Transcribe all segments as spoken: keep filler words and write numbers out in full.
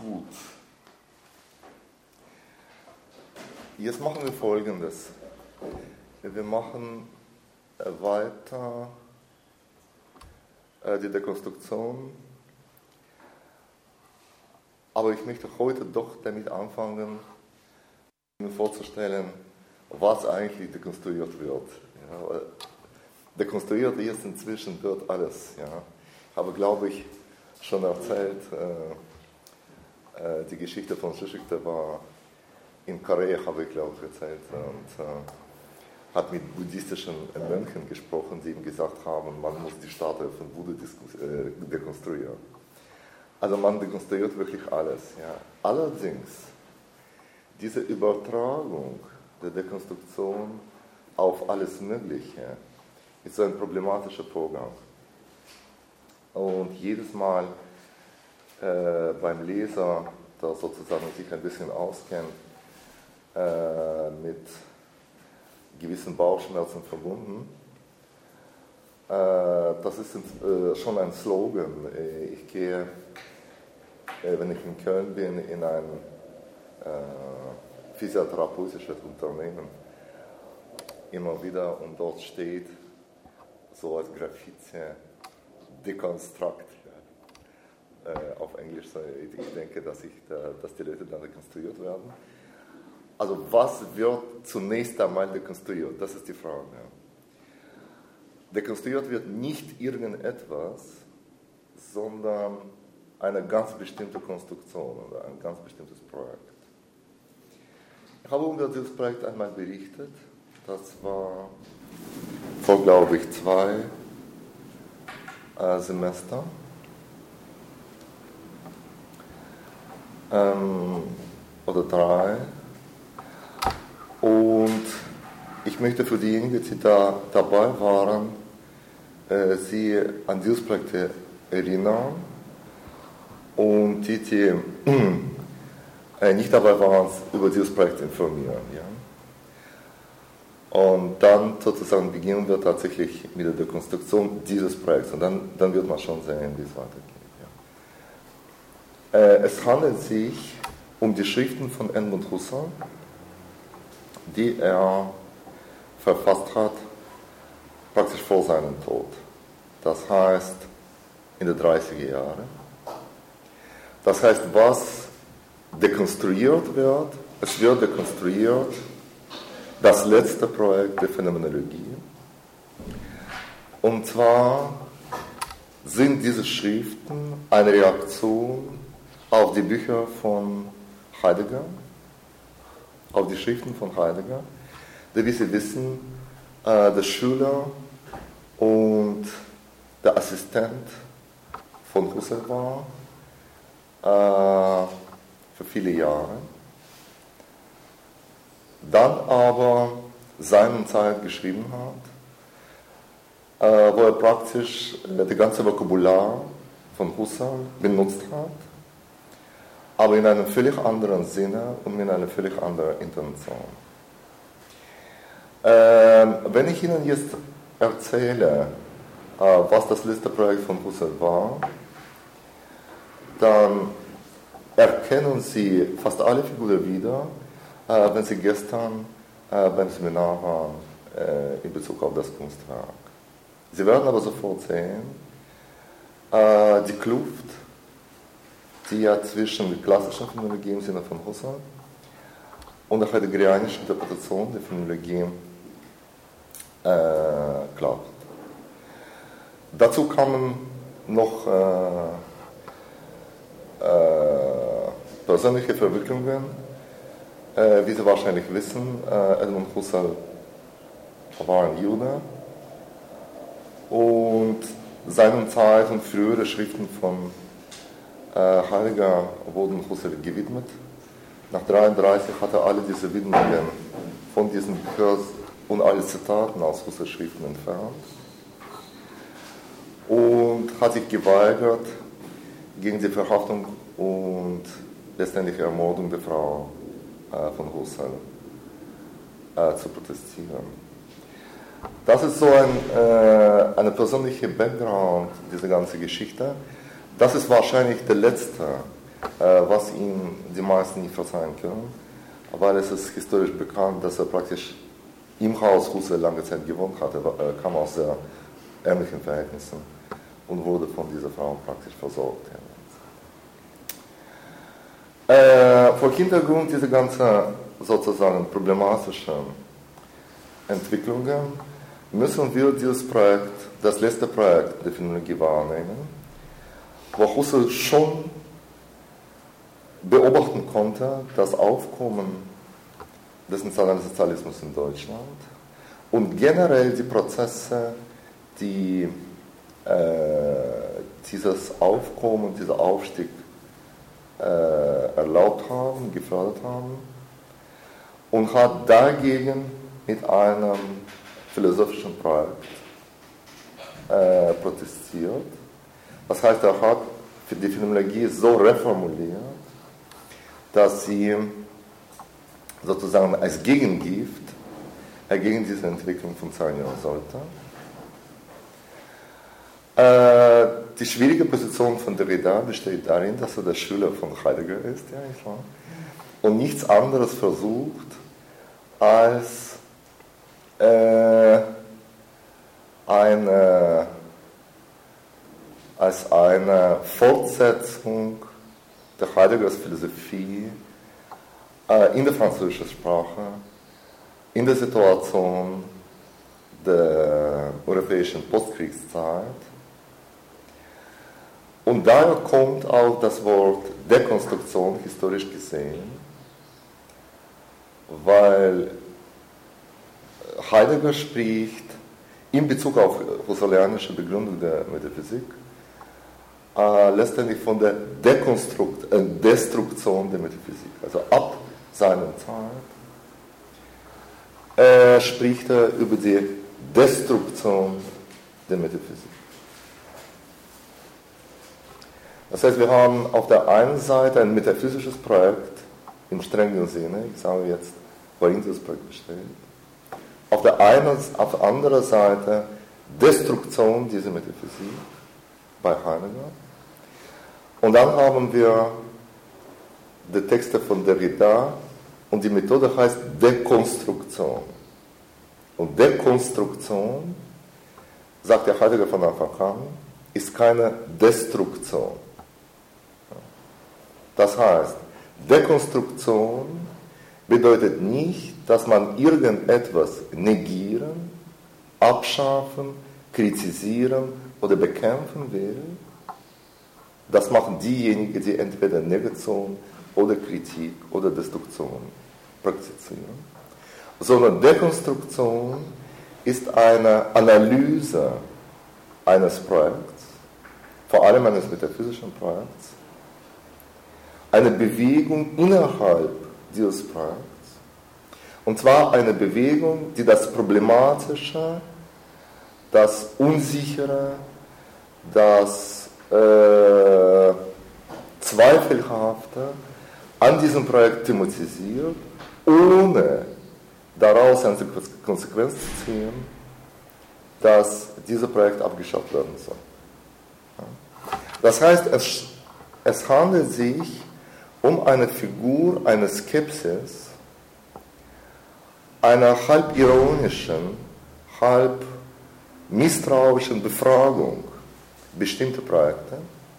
Gut. Jetzt machen wir Folgendes. Wir machen weiter die Dekonstruktion, aber ich möchte heute doch damit anfangen, mir vorzustellen, was eigentlich dekonstruiert wird. Ja, dekonstruiert ist inzwischen wird alles. Ja. Ich habe, glaube ich, schon erzählt, äh, äh, die Geschichte von Zizek war in Korea, habe ich, glaube ich, erzählt, und äh, hat mit buddhistischen Mönchen gesprochen, die ihm gesagt haben, man muss die Statue von Buddha dekonstruieren. Also man dekonstruiert wirklich alles. Ja. Allerdings, diese Übertragung der Dekonstruktion auf alles Mögliche ist so ein problematischer Vorgang. Und jedes Mal äh, beim Leser, der sozusagen sich ein bisschen auskennt, äh, mit gewissen Bauchschmerzen verbunden. Äh, das ist äh, schon ein Slogan. Ich gehe, äh, wenn ich in Köln bin, in ein äh, physiotherapeutisches Unternehmen immer wieder, und dort steht so als Graffiti Deconstruct. Ja. Äh, auf Englisch, ich denke, dass, ich da, dass die Leute dann dekonstruiert werden. Also was wird zunächst einmal dekonstruiert? Das ist die Frage. Ja. Dekonstruiert wird nicht irgendetwas, sondern eine ganz bestimmte Konstruktion oder ein ganz bestimmtes Projekt. Ich habe über dieses Projekt einmal berichtet. Das war vor, glaube ich, zwei äh, Semester. Ähm, oder drei. Und ich möchte für diejenigen, die da dabei waren, äh, sie an dieses Projekt erinnern. Und die, die äh, nicht dabei waren, über dieses Projekt informieren. Ja? Und dann sozusagen beginnen wir tatsächlich mit der Dekonstruktion dieses Projekts. Und dann, dann wird man schon sehen, wie es weitergeht. Ja. Äh, es handelt sich um die Schriften von Edmund Husserl, die er verfasst hat, praktisch vor seinem Tod. Das heißt, in den dreißiger Jahren. Das heißt, was dekonstruiert wird, es wird dekonstruiert das letzte Projekt der Phänomenologie. Und zwar sind diese Schriften eine Reaktion auf die Bücher von Heidegger, auf die Schriften von Heidegger, der, wie Sie wissen, äh, der Schüler und der Assistent von Husserl war äh, für viele Jahre. Dann aber seine Zeit geschrieben hat, äh, wo er praktisch das ganze Vokabular von Husserl benutzt hat, aber in einem völlig anderen Sinne und in einer völlig anderen Intention. Ähm, wenn ich Ihnen jetzt erzähle, äh, was das letzte Projekt von Husserl war, dann erkennen Sie fast alle Figuren wieder, äh, wenn Sie gestern äh, beim Seminar waren äh, in Bezug auf das Kunstwerk. Sie werden aber sofort sehen, äh, die Kluft, die ja zwischen der klassischen Phänomenologie im Sinne von Husserl und der heideggerianischen Interpretation der Phänomenologie äh, klappt. Dazu kamen noch äh, äh, persönliche Verwicklungen. Äh, wie Sie wahrscheinlich wissen, äh, Edmund Husserl war ein Jude und seinen Zeit und frühere Schriften von äh, Heidegger wurden Husserl gewidmet. Nach neunzehnhundertdreiunddreißig hat er alle diese Widmungen von diesen Büchern und alle Zitaten aus Husserls Schriften entfernt und hat sich geweigert, gegen die Verhaftung und letztendlich Ermordung der Frau äh, von Husserl äh, zu protestieren. Das ist so ein äh, eine persönliche Background, diese ganze Geschichte. Das ist wahrscheinlich der letzte was ihm die meisten nicht verzeihen können, weil es ist historisch bekannt, dass er praktisch im Haus Husserl lange Zeit gewohnt hatte, er kam aus sehr ärmlichen Verhältnissen und wurde von dieser Frau praktisch versorgt. Äh, vor Hintergrund dieser ganzen sozusagen problematischen Entwicklungen müssen wir dieses Projekt, das letzte Projekt der Phänomenologie wahrnehmen, wo Husserl schon beobachten konnte, das Aufkommen des Nationalsozialismus in Deutschland und generell die Prozesse, die äh, dieses Aufkommen, dieser Aufstieg äh, erlaubt haben, gefördert haben und hat dagegen mit einem philosophischen Projekt äh, protestiert. Das heißt, er hat für die Phänomenologie so reformuliert, dass sie sozusagen als Gegengift gegen diese Entwicklung funktionieren sollte. Äh, die schwierige Position von Derrida besteht darin, dass er der Schüler von Heidegger ist, ja, nicht wahr? Und nichts anderes versucht, als äh, eine, als eine Fortsetzung der Heideggers Philosophie äh, in der französischen Sprache, in der Situation der europäischen Postkriegszeit. Und daher kommt auch das Wort Dekonstruktion historisch gesehen, weil Heidegger spricht in Bezug auf husserlianische Begründung der Metaphysik äh, letztendlich von der Dekonstrukt, äh, Destruktion der Metaphysik. Also ab seiner Zeit äh, spricht er über die Destruktion der Metaphysik. Das heißt, wir haben auf der einen Seite ein metaphysisches Projekt im strengen Sinne, ich sage jetzt, worin dieses Projekt besteht. Auf der einen, auf der anderen Seite Destruktion dieser Metaphysik bei Heidegger. Und dann haben wir die Texte von Derrida und die Methode heißt Dekonstruktion. Und Dekonstruktion, sagt der Heidegger von Anfang an, ist keine Destruktion. Das heißt, Dekonstruktion bedeutet nicht, dass man irgendetwas negieren, abschaffen, kritisieren oder bekämpfen will. Das machen diejenigen, die entweder Negation oder Kritik oder Destruktion praktizieren. Sondern Dekonstruktion ist eine Analyse eines Projekts, vor allem eines metaphysischen Projekts, eine Bewegung innerhalb dieses Projekts, und zwar eine Bewegung, die das Problematische, das Unsichere, das äh, Zweifelhafte an diesem Projekt thematisiert, ohne daraus eine Konsequenz zu ziehen, dass dieses Projekt abgeschafft werden soll. Das heißt, es, es handelt sich um eine Figur, eine Skepsis, einer halb ironischen, halb misstrauischen Befragung bestimmter Projekte,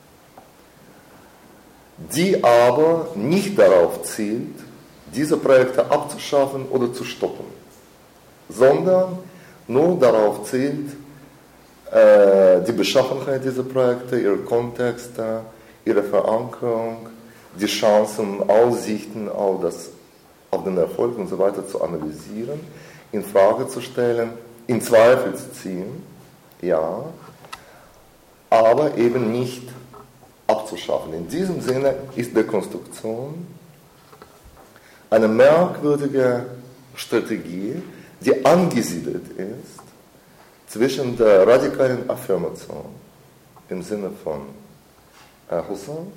die aber nicht darauf zielt, diese Projekte abzuschaffen oder zu stoppen, sondern nur darauf zielt, äh, die Beschaffenheit dieser Projekte, ihre Kontexte, ihre Verankerung, die Chancen, Aussichten auf, das, auf den Erfolg und so weiter zu analysieren, in Frage zu stellen, in Zweifel zu ziehen, ja, aber eben nicht abzuschaffen. In diesem Sinne ist Dekonstruktion eine merkwürdige Strategie, die angesiedelt ist zwischen der radikalen Affirmation im Sinne von äh, Husserl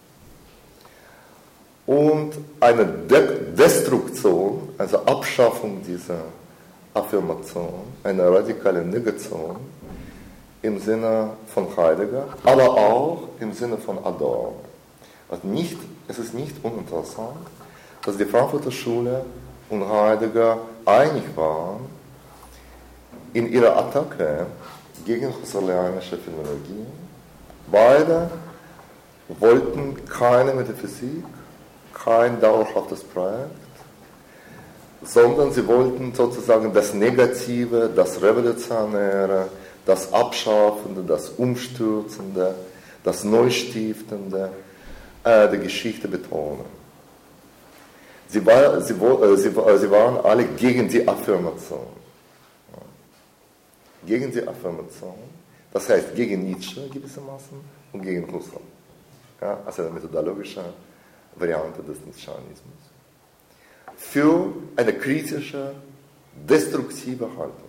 und einer De- Destruktion, also Abschaffung dieser Affirmation, einer radikalen Negation im Sinne von Heidegger, aber auch im Sinne von Adorno. Also nicht, es ist nicht uninteressant, dass die Frankfurter Schule und Heidegger einig waren in ihrer Attacke gegen husserlianische Phänomenologie. Beide wollten keine Metaphysik, kein dauerhaftes Projekt, sondern sie wollten sozusagen das Negative, das Revolutionäre, das Abschaffende, das Umstürzende, das Neustiftende äh, der Geschichte betonen. Sie, war, sie, äh, sie, äh, sie waren alle gegen die Affirmation. Ja. Gegen die Affirmation, das heißt gegen Nietzsche gewissermaßen und gegen Husserl. Ja, also eine methodologische Variante des Nietzscheanismus. Für eine kritische, destruktive Haltung.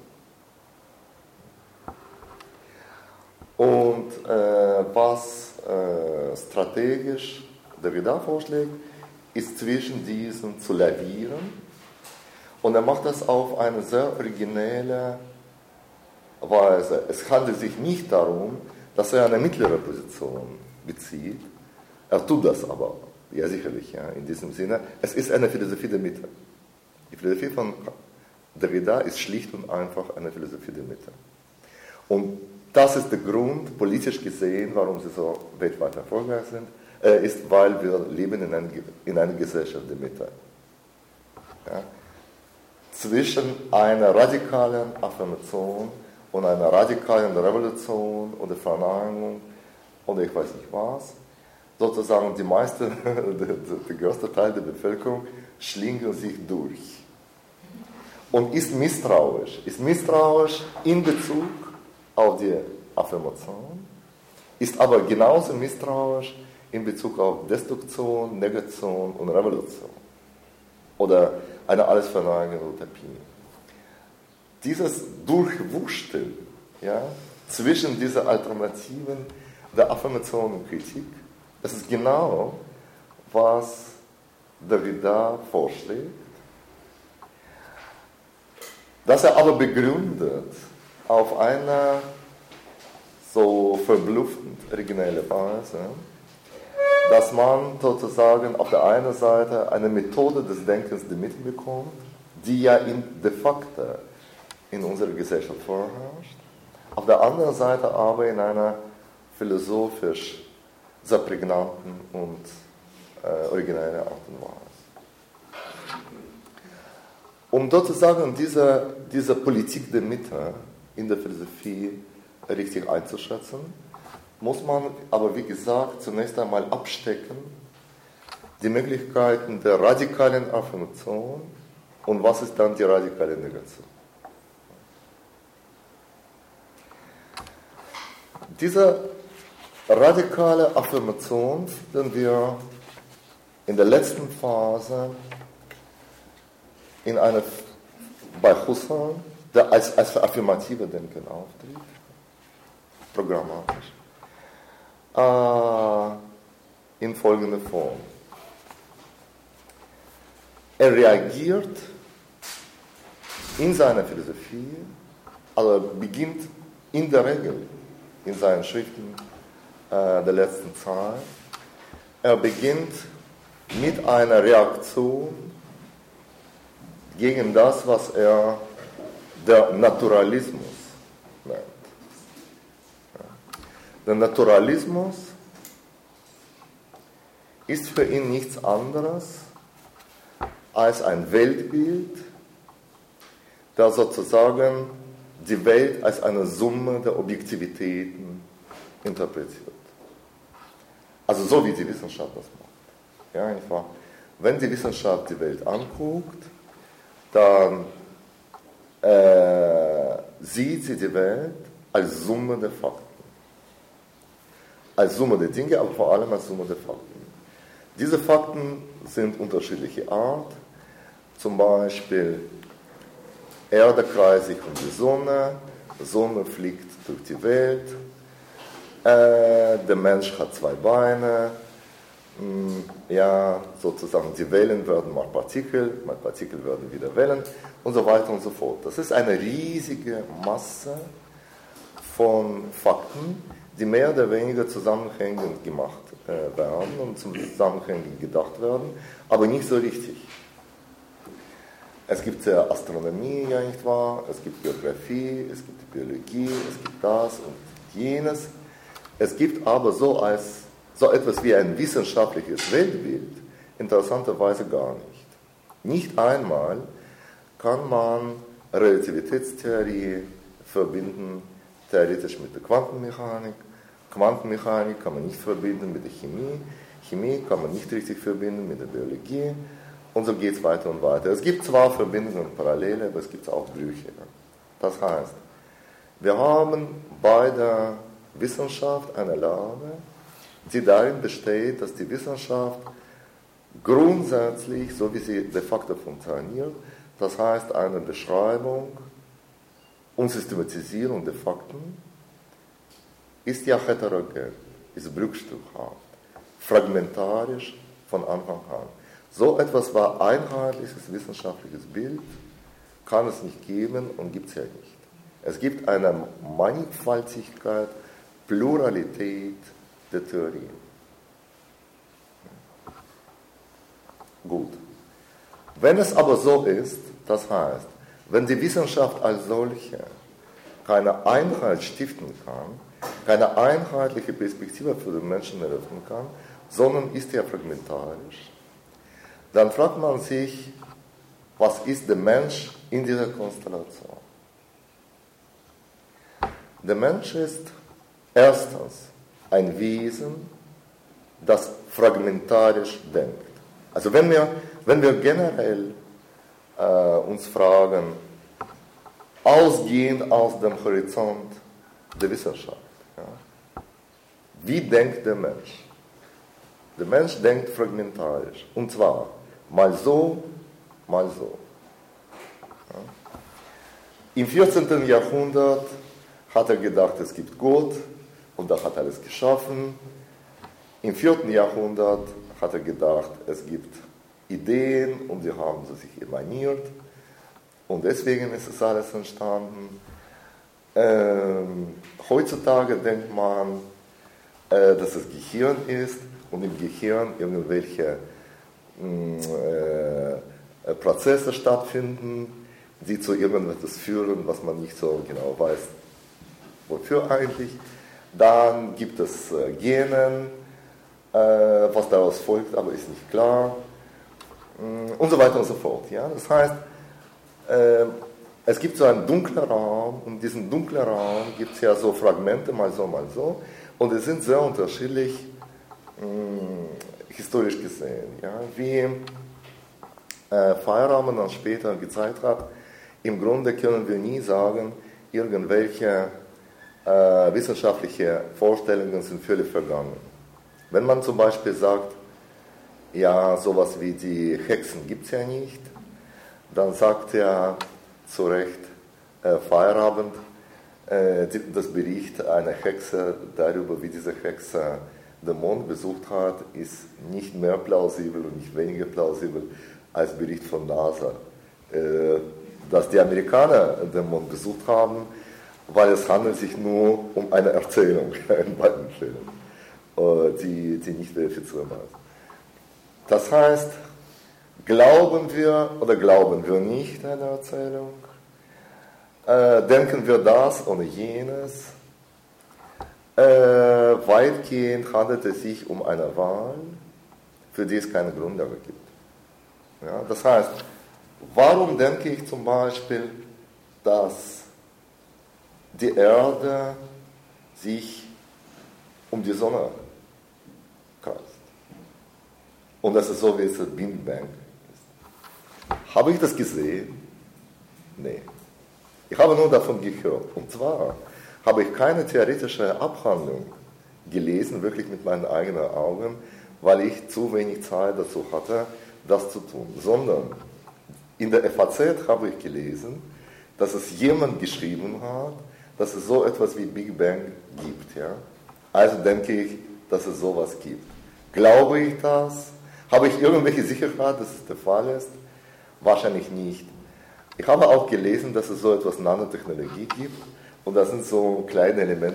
Und äh, was äh, strategisch Derrida vorschlägt, ist zwischen diesen zu lavieren. Und er macht das auf eine sehr originelle Weise. Es handelt sich nicht darum, dass er eine mittlere Position bezieht. Er tut das aber, ja sicherlich, ja, in diesem Sinne. Es ist eine Philosophie der Mitte. Die Philosophie von Derrida ist schlicht und einfach eine Philosophie der Mitte. Und das ist der Grund, politisch gesehen, warum sie so weltweit erfolgreich sind, äh, ist, weil wir leben in einer, in einer Gesellschaft der Mitte. Ja? Zwischen einer radikalen Affirmation und einer radikalen Revolution oder Verneinung oder ich weiß nicht was, sozusagen die meiste, der, der größte Teil der Bevölkerung schlingelt sich durch. Und ist misstrauisch, ist misstrauisch in Bezug auf die Affirmation, ist aber genauso misstrauisch in Bezug auf Destruktion, Negation und Revolution oder eine alles verneinende Utopie. Dieses Durchwursteln, ja, zwischen dieser Alternativen der Affirmation und Kritik, das ist genau, was Derrida vorschlägt, dass er aber begründet auf eine so verblüffend originelle Weise, dass man sozusagen auf der einen Seite eine Methode des Denkens der Mitte bekommt, die ja in, de facto in unserer Gesellschaft vorherrscht, auf der anderen Seite aber in einer philosophisch sehr prägnanten und äh, originellen Art und Weise. Um sozusagen diese, diese Politik der Mitte in der Philosophie richtig einzuschätzen, muss man aber, wie gesagt, zunächst einmal abstecken die Möglichkeiten der radikalen Affirmation und was ist dann die radikale Negation. Diese radikale Affirmation finden wir in der letzten Phase in einer, bei Husserl, der als, als affirmative Denken auftritt, programmatisch, äh, in folgender Form. Er reagiert in seiner Philosophie, also beginnt in der Regel in seinen Schriften äh, der letzten Zeit, er beginnt mit einer Reaktion gegen das, was er der Naturalismus nennt. Der Naturalismus ist für ihn nichts anderes als ein Weltbild, das sozusagen die Welt als eine Summe der Objektivitäten interpretiert. Also so wie die Wissenschaft das macht. Ja, einfach, wenn die Wissenschaft die Welt anguckt, dann äh, sieht sie die Welt als Summe der Fakten. Als Summe der Dinge, aber vor allem als Summe der Fakten. Diese Fakten sind unterschiedlicher Art. Zum Beispiel, Erde kreist sich um die Sonne, Sonne fliegt durch die Welt, äh, der Mensch hat zwei Beine, mh, ja, sozusagen die Wellen werden mal Partikel, mal Partikel werden wieder Wellen und so weiter und so fort. Das ist eine riesige Masse von Fakten, die mehr oder weniger zusammenhängend gemacht äh, werden und zum Zusammenhängen gedacht werden, aber nicht so richtig. Es gibt ja Astronomie, ja nicht wahr? Es gibt Geografie, es gibt Biologie, es gibt das und jenes. Es gibt aber so, als, so etwas wie ein wissenschaftliches Weltbild interessanterweise gar nicht. Nicht einmal kann man Relativitätstheorie verbinden theoretisch mit der Quantenmechanik. Quantenmechanik kann man nicht verbinden mit der Chemie. Chemie kann man nicht richtig verbinden mit der Biologie. Und so geht es weiter und weiter. Es gibt zwar Verbindungen und Parallele, aber es gibt auch Brüche. Das heißt, wir haben bei der Wissenschaft eine Lage, die darin besteht, dass die Wissenschaft grundsätzlich, so wie sie de facto funktioniert, das heißt eine Beschreibung und Systematisierung der Fakten, ist ja heterogen, ist bruchstückhaft, fragmentarisch von Anfang an. So etwas war einheitliches wissenschaftliches Bild, kann es nicht geben und gibt es ja nicht. Es gibt eine Mannigfaltigkeit, Pluralität der Theorien. Gut. Wenn es aber so ist, das heißt, wenn die Wissenschaft als solche keine Einheit stiften kann, keine einheitliche Perspektive für den Menschen eröffnen kann, sondern ist ja fragmentarisch, dann fragt man sich, was ist der Mensch in dieser Konstellation? Der Mensch ist erstens ein Wesen, das fragmentarisch denkt. Also wenn wir, wenn wir generell äh, uns fragen, ausgehend aus dem Horizont der Wissenschaft, ja, wie denkt der Mensch? Der Mensch denkt fragmentarisch, und zwar mal so, mal so. Ja. Im vierzehnten Jahrhundert hat er gedacht, es gibt Gott und er hat alles geschaffen. Im vierten Jahrhundert hat er gedacht, es gibt Ideen und die haben sie sich emaniert und deswegen ist es alles entstanden. Ähm, heutzutage denkt man, äh, dass es Gehirn ist und im Gehirn irgendwelche äh, Prozesse stattfinden, die zu irgendetwas führen, was man nicht so genau weiß, wofür eigentlich. Dann gibt es äh, Genen, äh, was daraus folgt, aber ist nicht klar. Und so weiter und so fort. Ja? Das heißt, äh, es gibt so einen dunklen Raum und in diesem dunklen Raum gibt es ja so Fragmente, mal so, mal so. Und die sind sehr unterschiedlich mh, historisch gesehen. Ja? Wie äh, Feyerabend dann später gezeigt hat, im Grunde können wir nie sagen, irgendwelche äh, wissenschaftliche Vorstellungen sind völlig vergangen. Wenn man zum Beispiel sagt, ja, sowas wie die Hexen gibt es ja nicht, dann sagt er zu Recht äh, Feyerabend, äh, das Bericht einer Hexe darüber, wie diese Hexe den Mond besucht hat, ist nicht mehr plausibel und nicht weniger plausibel als Bericht von NASA. Äh, dass die Amerikaner den Mond besucht haben, weil es handelt sich nur um eine Erzählung in beiden Fällen, äh, die, die nicht verifizierbar ist. Das heißt, glauben wir oder glauben wir nicht an eine Erzählung? Äh, denken wir das oder jenes? Äh, weitgehend handelt es sich um eine Wahl, für die es keine Grundlage gibt. Ja, das heißt, warum denke ich zum Beispiel, dass die Erde sich um die Sonne kreist? Und das ist so, wie es ein Big Bang ist. Habe ich das gesehen? Nee. Ich habe nur davon gehört. Und zwar habe ich keine theoretische Abhandlung gelesen, wirklich mit meinen eigenen Augen, weil ich zu wenig Zeit dazu hatte, das zu tun. Sondern in der F A Z habe ich gelesen, dass es jemand geschrieben hat, dass es so etwas wie Big Bang gibt. Ja? Also denke ich, dass es sowas gibt. Glaube ich das? Habe ich irgendwelche Sicherheit, dass es der Fall ist? Wahrscheinlich nicht. Ich habe auch gelesen, dass es so etwas Nanotechnologie gibt und das sind so kleine Elemente,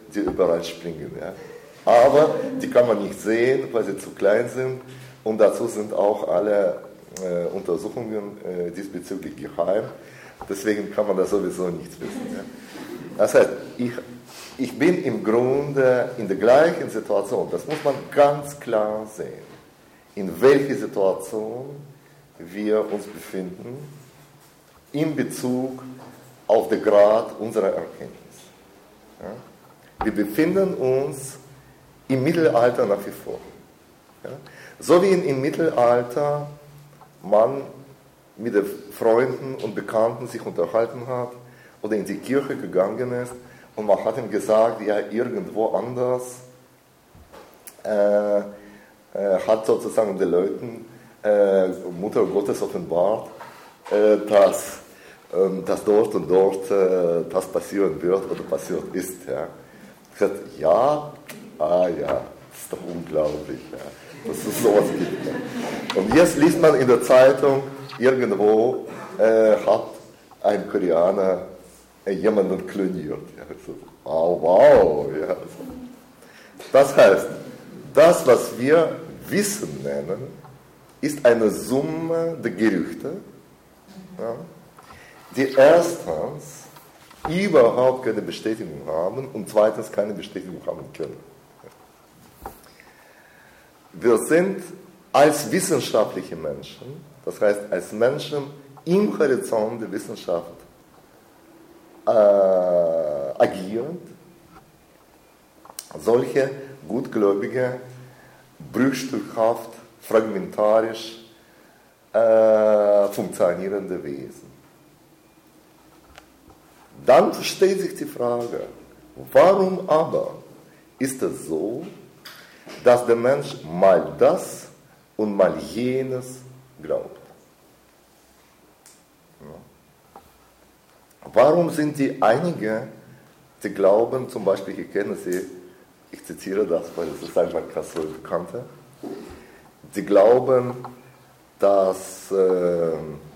die überall springen. Ja. Aber die kann man nicht sehen, weil sie zu klein sind. Und dazu sind auch alle äh, Untersuchungen äh, diesbezüglich geheim. Deswegen kann man da sowieso nichts wissen. Ja. Das heißt, ich, ich bin im Grunde in der gleichen Situation. Das muss man ganz klar sehen. In welcher Situation wir uns befinden in Bezug auf den Grad unserer Erkenntnis. Ja? Wir befinden uns im Mittelalter nach wie vor. Ja? So wie im Mittelalter man mit den Freunden und Bekannten sich unterhalten hat oder in die Kirche gegangen ist und man hat ihm gesagt, ja, irgendwo anders äh, äh, hat sozusagen den Leuten äh, Mutter Gottes offenbart, äh, dass, äh, dass dort und dort äh, das passieren wird oder passiert ist. Ja. Ich sagte, ja, ah ja, das ist doch unglaublich, ja, dass es sowas gibt. Ja. Und jetzt liest man in der Zeitung, irgendwo äh, hat ein Koreaner äh, jemanden kloniert. Ja. So, wow, wow. Ja. Das heißt, das, was wir Wissen nennen, ist eine Summe der Gerüchte, ja, die erstens überhaupt keine Bestätigung haben und zweitens keine Bestätigung haben können. Wir sind als wissenschaftliche Menschen, das heißt als Menschen im Horizont der Wissenschaft äh, agierend, solche gutgläubige, bruchstückhaft, fragmentarisch äh, funktionierende Wesen. Dann stellt sich die Frage, warum aber ist es so, dass der Mensch mal das und mal jenes glaubt? Ja. Warum sind die einige, die glauben, zum Beispiel, ich kenne sie, ich zitiere das, weil es ist einfach ganz so bekannte, die glauben, dass äh,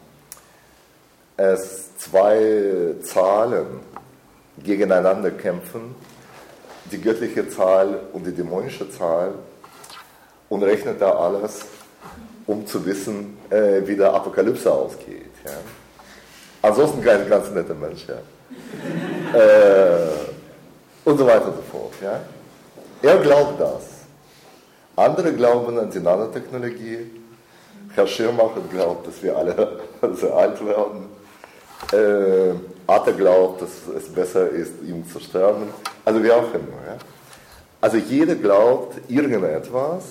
es zwei Zahlen gegeneinander kämpfen, die göttliche Zahl und die dämonische Zahl, und rechnet da alles, um zu wissen, äh, wie der Apokalypse ausgeht. Ja. Ansonsten kein ganz netter Mensch. Ja. äh, und so weiter und so fort. Ja. Er glaubt das. Andere glauben an die Nanotechnologie. Herr Schirmacher glaubt, dass wir alle sehr alt werden. Äh, Atta glaubt, dass es besser ist, ihm zu sterben. Also wie auch immer. Ja. Also jeder glaubt irgendetwas.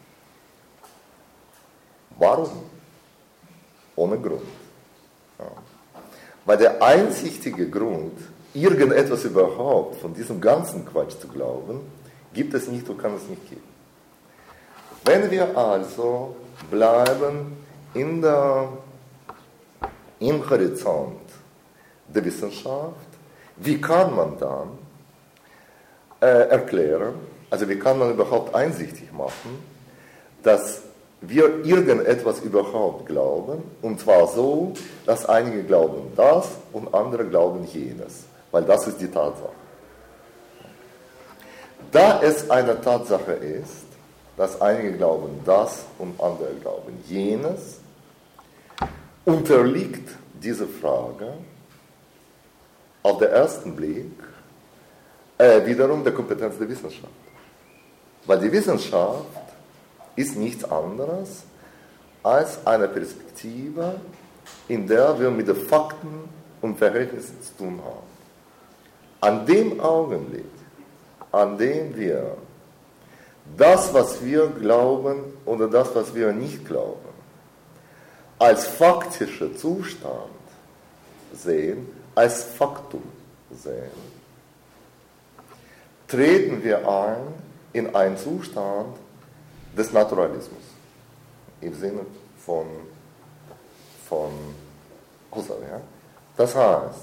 Warum? Ohne Grund. Ja. Weil der einzige Grund, irgendetwas überhaupt von diesem ganzen Quatsch zu glauben, gibt es nicht und kann es nicht geben. Wenn wir also bleiben in der, im Horizont der Wissenschaft, wie kann man dann äh, erklären, also wie kann man überhaupt einsichtig machen, dass wir irgendetwas überhaupt glauben, und zwar so, dass einige glauben das und andere glauben jenes, weil das ist die Tatsache. Da es eine Tatsache ist, dass einige glauben das und andere glauben jenes, unterliegt diese Frage auf den ersten Blick äh, wiederum der Kompetenz der Wissenschaft. Weil die Wissenschaft ist nichts anderes als eine Perspektive, in der wir mit den Fakten und Verhältnissen zu tun haben. An dem Augenblick, an dem wir das, was wir glauben oder das, was wir nicht glauben, als faktischer Zustand sehen, als Faktum sehen, treten wir ein in einen Zustand des Naturalismus, im Sinne von, von Husserl. Ja? Das heißt,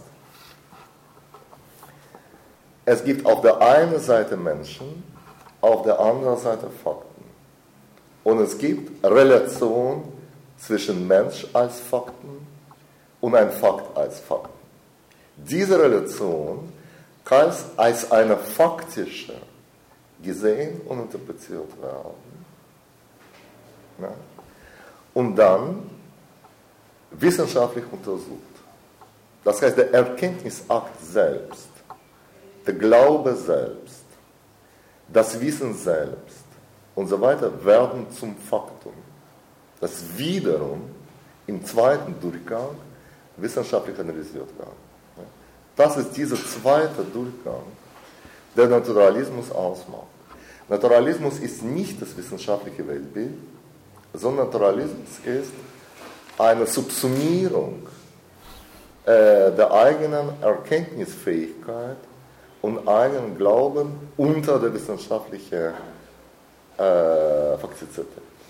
es gibt auf der einen Seite Menschen, auf der anderen Seite Fakten. Und es gibt Relation zwischen Mensch als Fakten und ein Fakt als Fakten. Diese Relation als eine faktische gesehen und interpretiert werden. Ja. Und dann wissenschaftlich untersucht. Das heißt, der Erkenntnisakt selbst, der Glaube selbst, das Wissen selbst und so weiter werden zum Faktum, das wiederum im zweiten Durchgang wissenschaftlich analysiert werden. Das ist dieser zweite Durchgang, der Naturalismus ausmacht. Naturalismus ist nicht das wissenschaftliche Weltbild, sondern Naturalismus ist eine Subsumierung äh, der eigenen Erkenntnisfähigkeit und eigenen Glauben unter der wissenschaftlichen äh, Faktizität.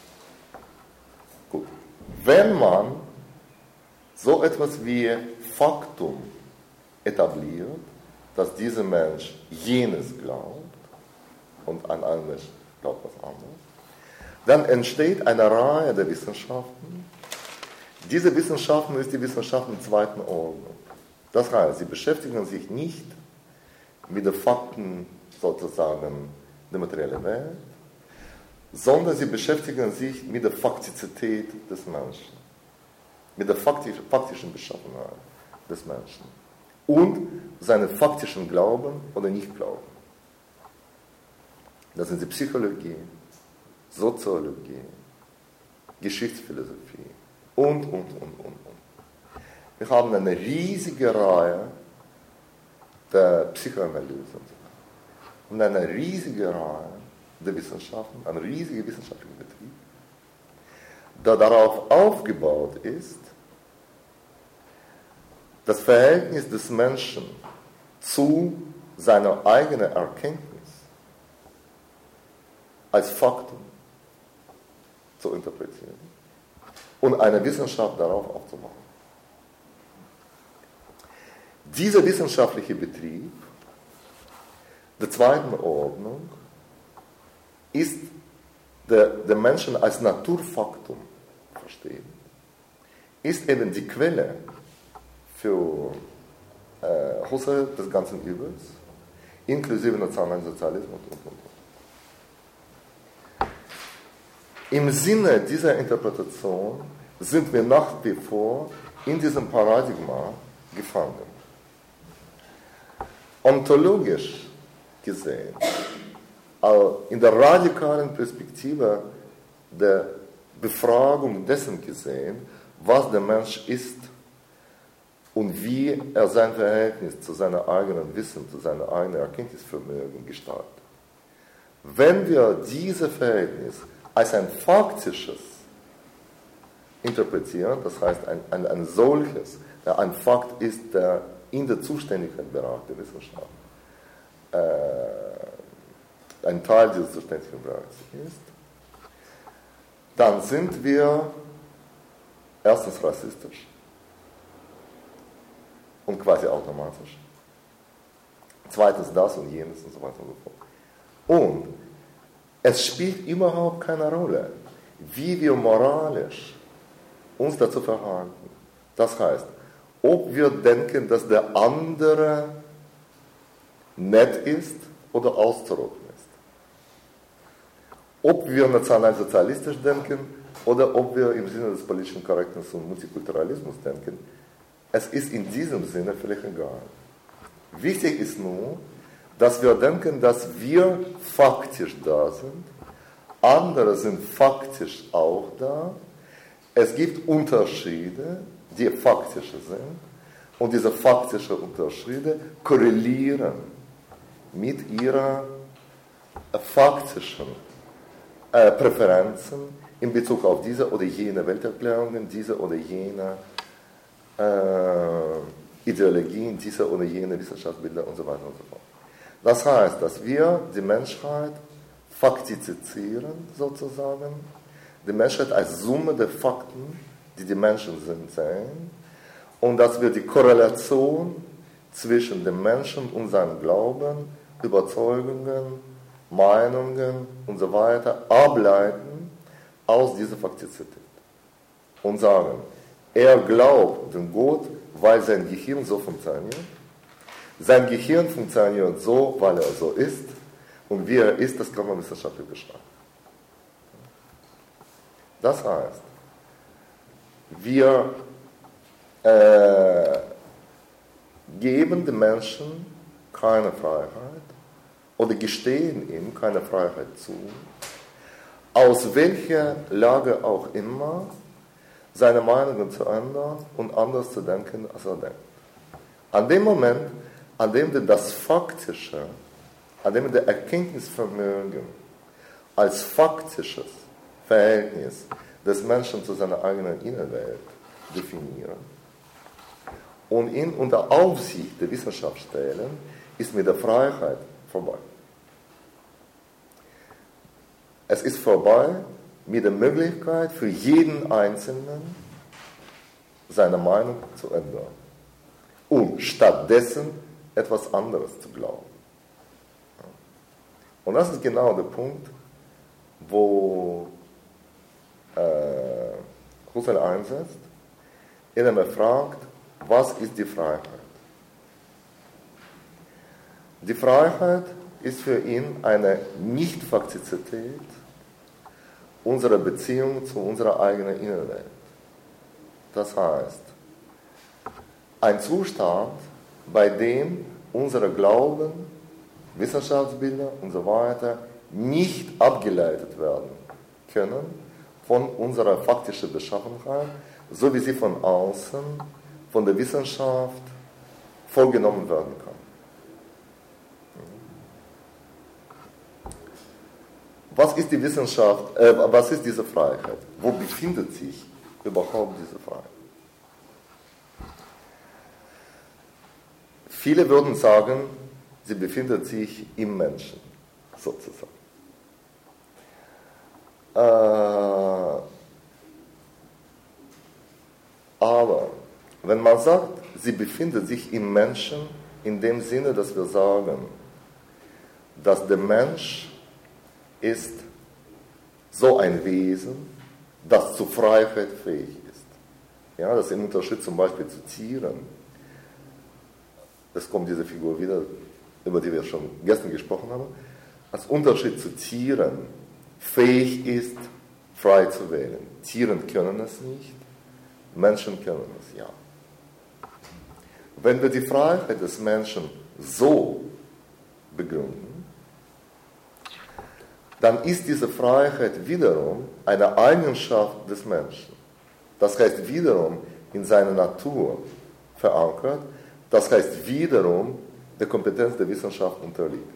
Gut. Wenn man so etwas wie Faktum etabliert, dass dieser Mensch jenes glaubt und ein anderer Mensch glaubt was anderes, dann entsteht eine Reihe der Wissenschaften. Diese Wissenschaften ist die Wissenschaften zweiten Ordnung. Das heißt, sie beschäftigen sich nicht mit den Fakten sozusagen der materiellen Welt, sondern sie beschäftigen sich mit der Faktizität des Menschen, mit der faktischen Beschaffenheit des Menschen und seinen faktischen Glauben oder Nichtglauben. Das sind die Psychologie, Soziologie, Geschichtsphilosophie und, und, und, und, und. Wir haben eine riesige Reihe der Psychoanalyse und eine riesige Reihe der Wissenschaften, ein riesiger wissenschaftlicher Betrieb, der darauf aufgebaut ist, das Verhältnis des Menschen zu seiner eigenen Erkenntnis als Faktum zu interpretieren und eine Wissenschaft darauf aufzubauen. Dieser wissenschaftliche Betrieb der zweiten Ordnung ist der, der Menschen als Naturfaktum verstehen, ist eben die Quelle für äh, Husserl des ganzen Übels, inklusive Nationalsozialismus und, und, und. Im Sinne dieser Interpretation sind wir nach wie vor in diesem Paradigma gefangen. Ontologisch gesehen, in der radikalen Perspektive der Befragung dessen gesehen, was der Mensch ist und wie er sein Verhältnis zu seinem eigenen Wissen, zu seinem eigenen Erkenntnisvermögen gestaltet. Wenn wir dieses Verhältnis als ein faktisches interpretieren, das heißt ein, ein, ein solches, der ein Fakt ist, der in der Zuständigkeitsbereich der Wissenschaft äh, ein Teil dieses Zuständigkeitsbereichs ist, dann sind wir erstens rassistisch und quasi automatisch. Zweitens das und jenes und so weiter und so fort. Und es spielt überhaupt keine Rolle, wie wir moralisch uns dazu verhalten. Das heißt, ob wir denken, dass der andere nett ist oder auszurotten ist. Ob wir nationalsozialistisch denken oder ob wir im Sinne des politischen Korrektness und Multikulturalismus denken, es ist in diesem Sinne völlig egal. Wichtig ist nur, dass wir denken, dass wir faktisch da sind, andere sind faktisch auch da, es gibt Unterschiede, die faktische sind, und diese faktischen Unterschiede korrelieren mit ihrer faktischen äh, Präferenzen in Bezug auf diese oder jene Welterklärungen, diese oder jene äh, Ideologien, diese oder jene Wissenschaftsbilder und so weiter und so fort. Das heißt, dass wir die Menschheit faktizieren, sozusagen, die Menschheit als Summe der Fakten, die die Menschen sind, sehen, und dass wir die Korrelation zwischen dem Menschen und seinem Glauben, Überzeugungen, Meinungen und so weiter ableiten aus dieser Faktizität und sagen, er glaubt den Gott, weil sein Gehirn so funktioniert, Sein Gehirn funktioniert so, weil er so ist. Und wie er ist, das kann man wissenschaftlich beschreiben. Das heißt, wir äh, geben den Menschen keine Freiheit oder gestehen ihm keine Freiheit zu, aus welcher Lage auch immer, seine Meinungen zu ändern und anders zu denken, als er denkt. An dem Moment, an dem wir das Faktische, an dem wir das Erkenntnisvermögen als faktisches Verhältnis des Menschen zu seiner eigenen Innenwelt definieren und ihn unter Aufsicht der Wissenschaft stellen, ist mit der Freiheit vorbei. Es ist vorbei mit der Möglichkeit für jeden Einzelnen, seine Meinung zu ändern und stattdessen etwas anderes zu glauben. Und das ist genau der Punkt, wo äh, Husserl einsetzt, indem er fragt, was ist die Freiheit? Die Freiheit ist für ihn eine Nicht-Faktizität unserer Beziehung zu unserer eigenen Innenwelt. Das heißt, ein Zustand, bei dem unsere Glauben, Wissenschaftsbilder und so weiter nicht abgeleitet werden können von unserer faktischen Beschaffenheit, so wie sie von außen, von der Wissenschaft vorgenommen werden kann. Was ist die Wissenschaft, äh, was ist diese Freiheit? Wo befindet sich überhaupt diese Freiheit? Viele würden sagen, sie befindet sich im Menschen, sozusagen. Äh, aber wenn man sagt, sie befindet sich im Menschen, in dem Sinne, dass wir sagen, dass der Mensch ist so ein Wesen, das zur Freiheit fähig ist. Ja, das ist im Unterschied zum Beispiel zu Tieren. Es kommt diese Figur wieder, über die wir schon gestern gesprochen haben, als Unterschied zu Tieren fähig ist, frei zu wählen. Tieren können es nicht, Menschen können es, ja. Wenn wir die Freiheit des Menschen so begründen, dann ist diese Freiheit wiederum eine Eigenschaft des Menschen. Das heißt wiederum in seiner Natur verankert, das heißt wiederum der Kompetenz der Wissenschaft unterliegt.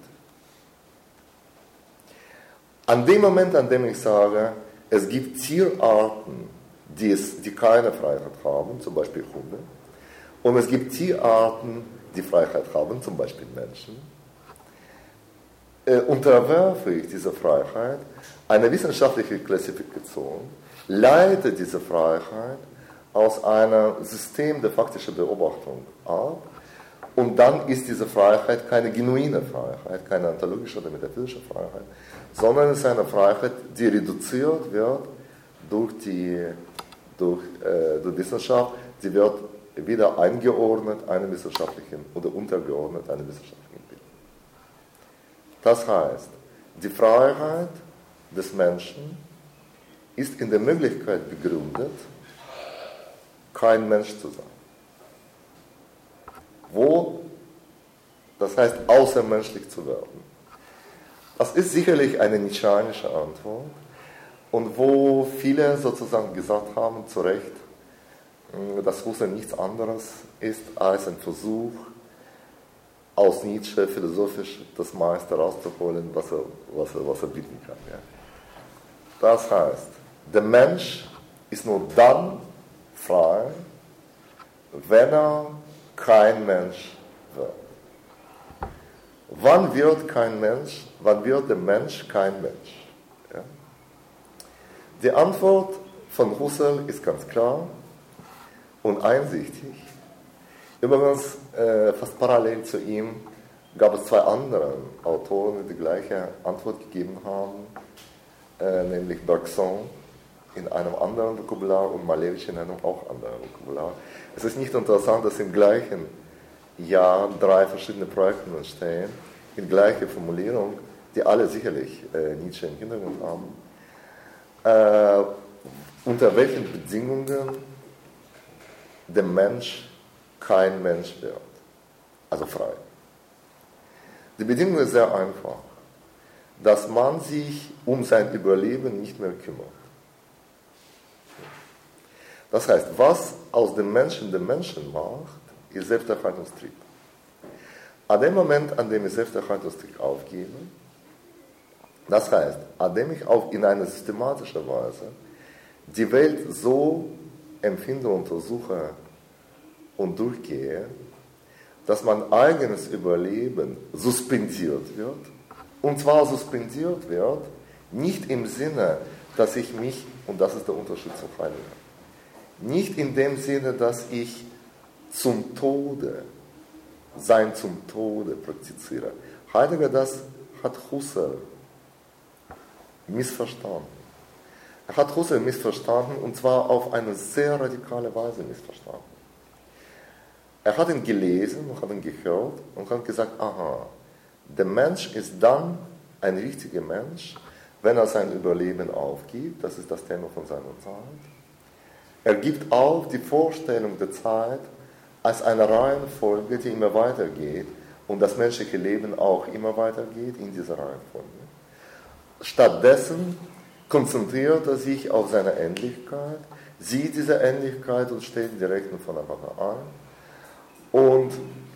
An dem Moment, an dem ich sage, es gibt Tierarten, die, es, die keine Freiheit haben, zum Beispiel Hunde, und es gibt Tierarten, die Freiheit haben, zum Beispiel Menschen, äh, unterwerfe ich diese Freiheit einer wissenschaftlichen Klassifikation, leite diese Freiheit aus einem System der faktischen Beobachtung ab, und dann ist diese Freiheit keine genuine Freiheit, keine ontologische oder metaphysische Freiheit, sondern es ist eine Freiheit, die reduziert wird durch die durch, äh, durch Wissenschaft, sie wird wieder eingeordnet einem wissenschaftlichen oder untergeordnet einem wissenschaftlichen Bild. Das heißt, die Freiheit des Menschen ist in der Möglichkeit begründet, kein Mensch zu sein. Wo, das heißt, außermenschlich zu werden. Das ist sicherlich eine nietzscheanische Antwort und wo viele sozusagen gesagt haben, zu Recht, dass Husserl nichts anderes ist als ein Versuch, aus Nietzsche philosophisch das meiste rauszuholen, was er, was er, was er bieten kann. Ja. Das heißt, der Mensch ist nur dann frei, wenn er kein Mensch wird. Wann wird kein Mensch? Wann wird der Mensch kein Mensch? Ja? Die Antwort von Husserl ist ganz klar und einsichtig. Übrigens, äh, fast parallel zu ihm gab es zwei andere Autoren, die die gleiche Antwort gegeben haben, äh, nämlich Bergson in einem anderen Vokabular und Malevich in einem auch anderen Vokabular. Es ist nicht interessant, dass im gleichen Jahr drei verschiedene Projekte entstehen, in gleicher Formulierung, die alle sicherlich äh, Nietzsche im Hintergrund haben, äh, unter welchen Bedingungen der Mensch kein Mensch wird, also frei. Die Bedingung ist sehr einfach, dass man sich um sein Überleben nicht mehr kümmert. Das heißt, was aus dem Menschen den Menschen macht, ist Selbsterhaltungstrieb. An dem Moment, an dem ich Selbsterhaltungstrieb aufgebe, das heißt, an dem ich auch in einer systematischen Weise die Welt so empfinde, untersuche und durchgehe, dass mein eigenes Überleben suspendiert wird. Und zwar suspendiert wird, nicht im Sinne, dass ich mich, und das ist der Unterschied zum Heiligen, nicht in dem Sinne, dass ich zum Tode, sein zum Tode praktiziere. Heidegger, das hat Husserl missverstanden. Er hat Husserl missverstanden, und zwar auf eine sehr radikale Weise missverstanden. Er hat ihn gelesen und hat ihn gehört und hat gesagt, aha, der Mensch ist dann ein richtiger Mensch, wenn er sein Überleben aufgibt. Das ist das Thema von seiner Zeit. Er gibt auf die Vorstellung der Zeit als eine Reihenfolge, die immer weitergeht und das menschliche Leben auch immer weitergeht in dieser Reihenfolge. Stattdessen konzentriert er sich auf seine Endlichkeit, sieht diese Endlichkeit und steht direkt von Anfang ein und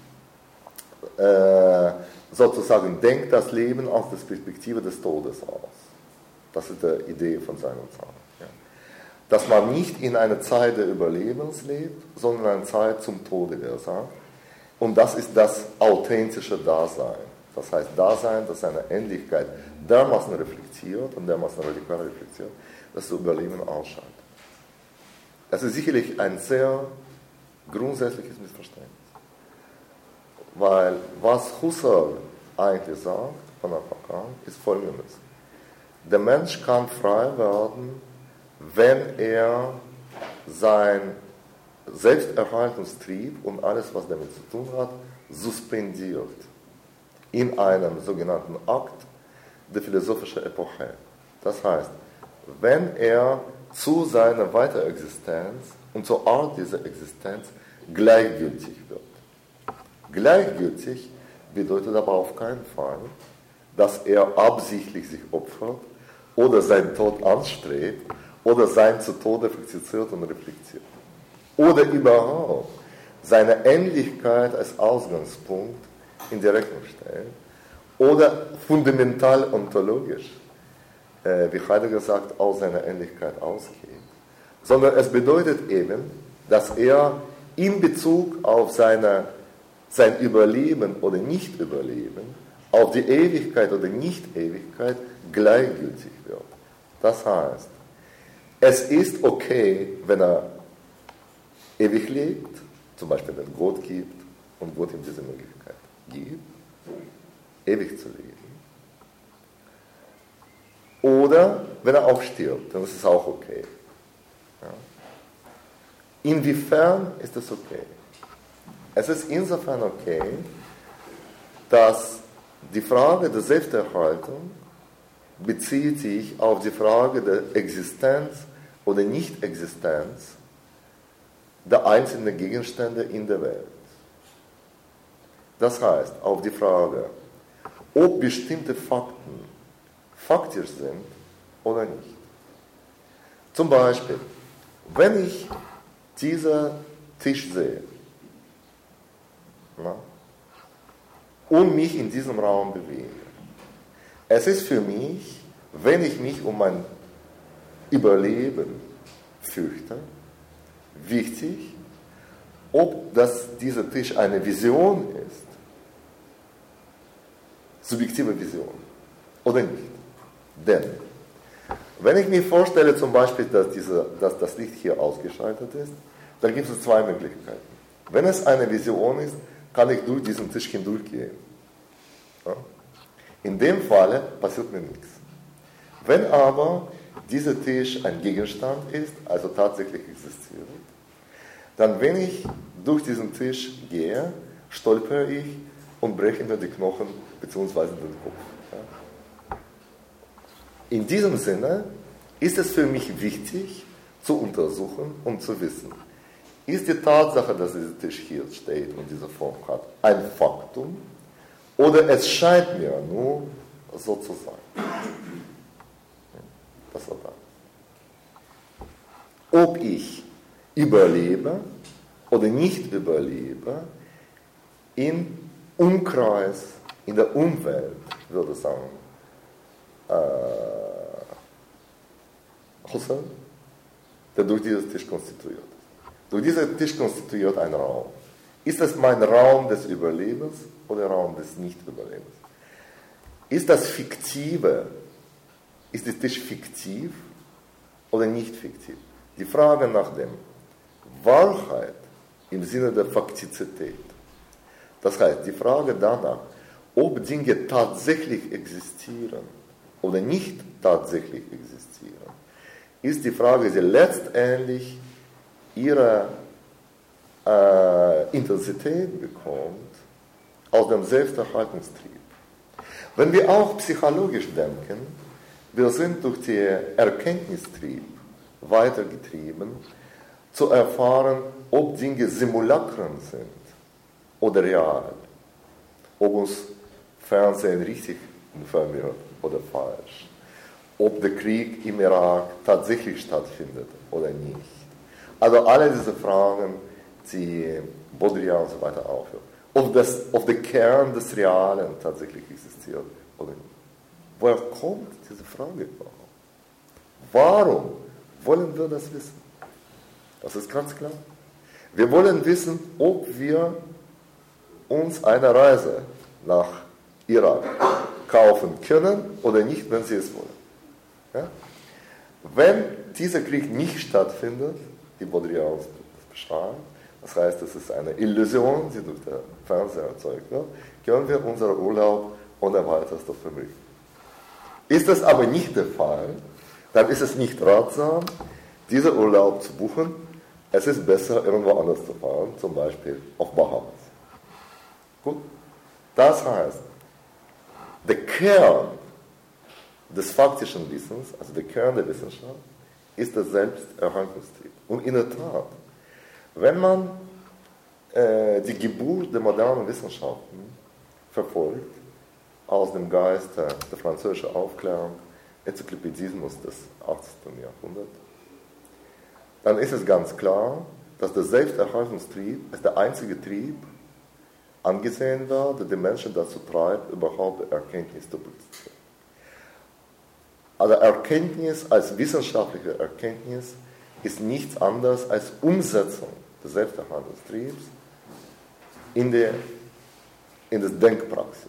äh, sozusagen denkt das Leben aus der Perspektive des Todes aus. Das ist die Idee von seiner Zeit. Ja. Dass man nicht in einer Zeit des Überlebens lebt, sondern in einer Zeit zum Tode, wie er sagt. Und das ist das authentische Dasein. Das heißt, Dasein, das seine Endlichkeit dermaßen reflektiert und dermaßen radikal reflektiert, dass das Überleben ausschaltet. Das ist sicherlich ein sehr grundsätzliches Missverständnis. Weil was Husserl eigentlich sagt, von Anfang an, ist Folgendes. Der Mensch kann frei werden, wenn er sein Selbsterhaltungstrieb und alles, was damit zu tun hat, suspendiert in einem sogenannten Akt der philosophischen Epoche. Das heißt, wenn er zu seiner Weiterexistenz und zur Art dieser Existenz gleichgültig wird. Gleichgültig bedeutet aber auf keinen Fall, dass er absichtlich sich opfert oder seinen Tod anstrebt oder sein zu Tode praktiziert und reflektiert. Oder überhaupt seine Endlichkeit als Ausgangspunkt in die Rechnung stellt. Oder fundamental ontologisch, äh, wie Heidegger sagt, aus seiner Endlichkeit ausgeht. Sondern es bedeutet eben, dass er in Bezug auf seine, sein Überleben oder Nicht-Überleben, auf die Ewigkeit oder Nicht-Ewigkeit gleichgültig wird. Das heißt, es ist okay, wenn er ewig lebt, zum Beispiel wenn Gott gibt und Gott ihm diese Möglichkeit gibt, ewig zu leben. Oder wenn er auch stirbt, dann ist es auch okay. Ja. Inwiefern ist es okay? Es ist insofern okay, dass die Frage der Selbsterhaltung bezieht sich auf die Frage der Existenz oder Nicht-Existenz der einzelnen Gegenstände in der Welt. Das heißt, auf die Frage, ob bestimmte Fakten faktisch sind oder nicht. Zum Beispiel, wenn ich diesen Tisch sehe, na, und mich in diesem Raum bewege, es ist für mich, wenn ich mich um mein Überleben fürchte, wichtig, ob das, dieser Tisch eine Vision ist, subjektive Vision, oder nicht. Denn, wenn ich mir vorstelle zum Beispiel, dass, diese, dass das Licht hier ausgeschaltet ist, dann gibt es zwei Möglichkeiten. Wenn es eine Vision ist, kann ich durch diesen Tisch hindurchgehen. Ja? In dem Falle passiert mir nichts. Wenn aber dieser Tisch ein Gegenstand ist, also tatsächlich existiert, dann wenn ich durch diesen Tisch gehe, stolpere ich und breche mir die Knochen bzw. den Kopf. Ja. In diesem Sinne ist es für mich wichtig, zu untersuchen und zu wissen, ist die Tatsache, dass dieser Tisch hier steht und diese Form hat, ein Faktum oder es scheint mir nur so zu sein. Das war da. Ob ich überlebe oder nicht überlebe, im Umkreis, in der Umwelt, würde ich sagen, äh, Husserl, der durch diesen Tisch konstituiert ist. Durch diesen Tisch konstituiert ein Raum. Ist das mein Raum des Überlebens oder Raum des Nicht-Überlebens? Ist das Fiktive, ist der Tisch fiktiv oder nicht fiktiv? Die Frage nach dem Wahrheit im Sinne der Faktizität. Das heißt, die Frage danach, ob Dinge tatsächlich existieren oder nicht tatsächlich existieren, ist die Frage, die letztendlich ihre äh, Intensität bekommt aus dem Selbsterhaltungstrieb. Wenn wir auch psychologisch denken, wir sind durch den Erkenntnistrieb weitergetrieben, zu erfahren, ob Dinge Simulacren sind oder real, ob uns Fernsehen richtig informiert oder falsch, ob der Krieg im Irak tatsächlich stattfindet oder nicht. Also alle diese Fragen, die Baudrillard und so weiter aufhören. Ob, das, ob der Kern des Realen tatsächlich existiert oder nicht. Woher kommt diese Frage überhaupt? Warum wollen wir das wissen? Das ist ganz klar. Wir wollen wissen, ob wir uns eine Reise nach Irak kaufen können oder nicht, wenn sie es wollen. Ja? Wenn dieser Krieg nicht stattfindet, wie Baudrillard das beschreibt, das heißt, es ist eine Illusion, die durch den Fernseher erzeugt wird, können wir unseren Urlaub ohne weiteres verrichten. Ist das aber nicht der Fall, dann ist es nicht ratsam, diesen Urlaub zu buchen. Es ist besser, irgendwo anders zu fahren, zum Beispiel auf Bahamas. Gut? Das heißt, der Kern des faktischen Wissens, also der Kern der Wissenschaft, ist der Selbsterhaltungstrieb. Und in der Tat, wenn man äh, die Geburt der modernen Wissenschaften verfolgt, aus dem Geist der, der französischen Aufklärung, Enzyklopädismus des achtzehnten. Jahrhunderts, dann ist es ganz klar, dass der Selbsterhaltungstrieb als der einzige Trieb angesehen wird, der die Menschen dazu treibt, überhaupt Erkenntnis zu produzieren. Also Erkenntnis als wissenschaftliche Erkenntnis ist nichts anderes als Umsetzung des Selbsterhaltungstriebs in die, in das Denkpraxis.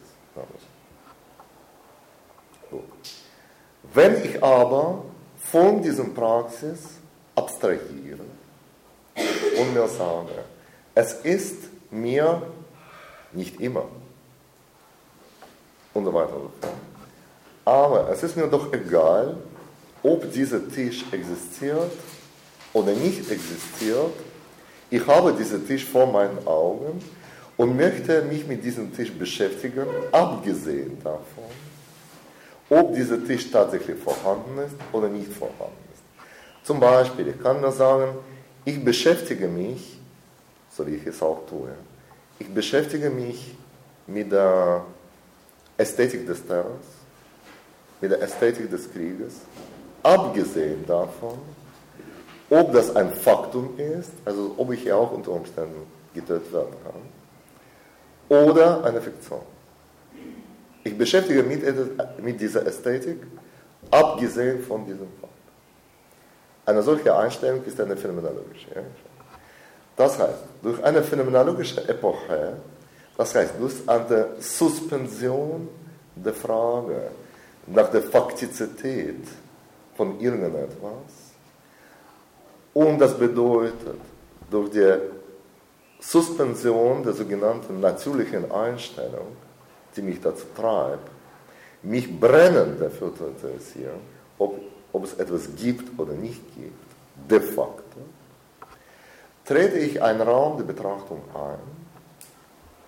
So. Wenn ich aber von diesem Praxis abstrahiere und mir sage, es ist mir nicht immer und so weiter und so fort. Aber es ist mir doch egal, ob dieser Tisch existiert oder nicht existiert. Ich habe diesen Tisch vor meinen Augen und möchte mich mit diesem Tisch beschäftigen, abgesehen davon, ob dieser Tisch tatsächlich vorhanden ist oder nicht vorhanden ist. Zum Beispiel, ich kann nur sagen, ich beschäftige mich, so wie ich es auch tue, ich beschäftige mich mit der Ästhetik des Terrors, mit der Ästhetik des Krieges, abgesehen davon, ob das ein Faktum ist, also ob ich auch unter Umständen getötet werden kann, oder eine Fiktion. Ich beschäftige mich mit, mit dieser Ästhetik, abgesehen von diesem Fakt. Eine solche Einstellung ist eine phänomenologische. Ja? Das heißt, durch eine phänomenologische Epoche, das heißt, durch eine Suspension der Frage nach der Faktizität von irgendetwas, und das bedeutet, durch die Suspension der sogenannten natürlichen Einstellung, die mich dazu treibt, mich brennend dafür zu interessieren, ob, ob es etwas gibt oder nicht gibt, de facto, trete ich einen Raum der Betrachtung ein,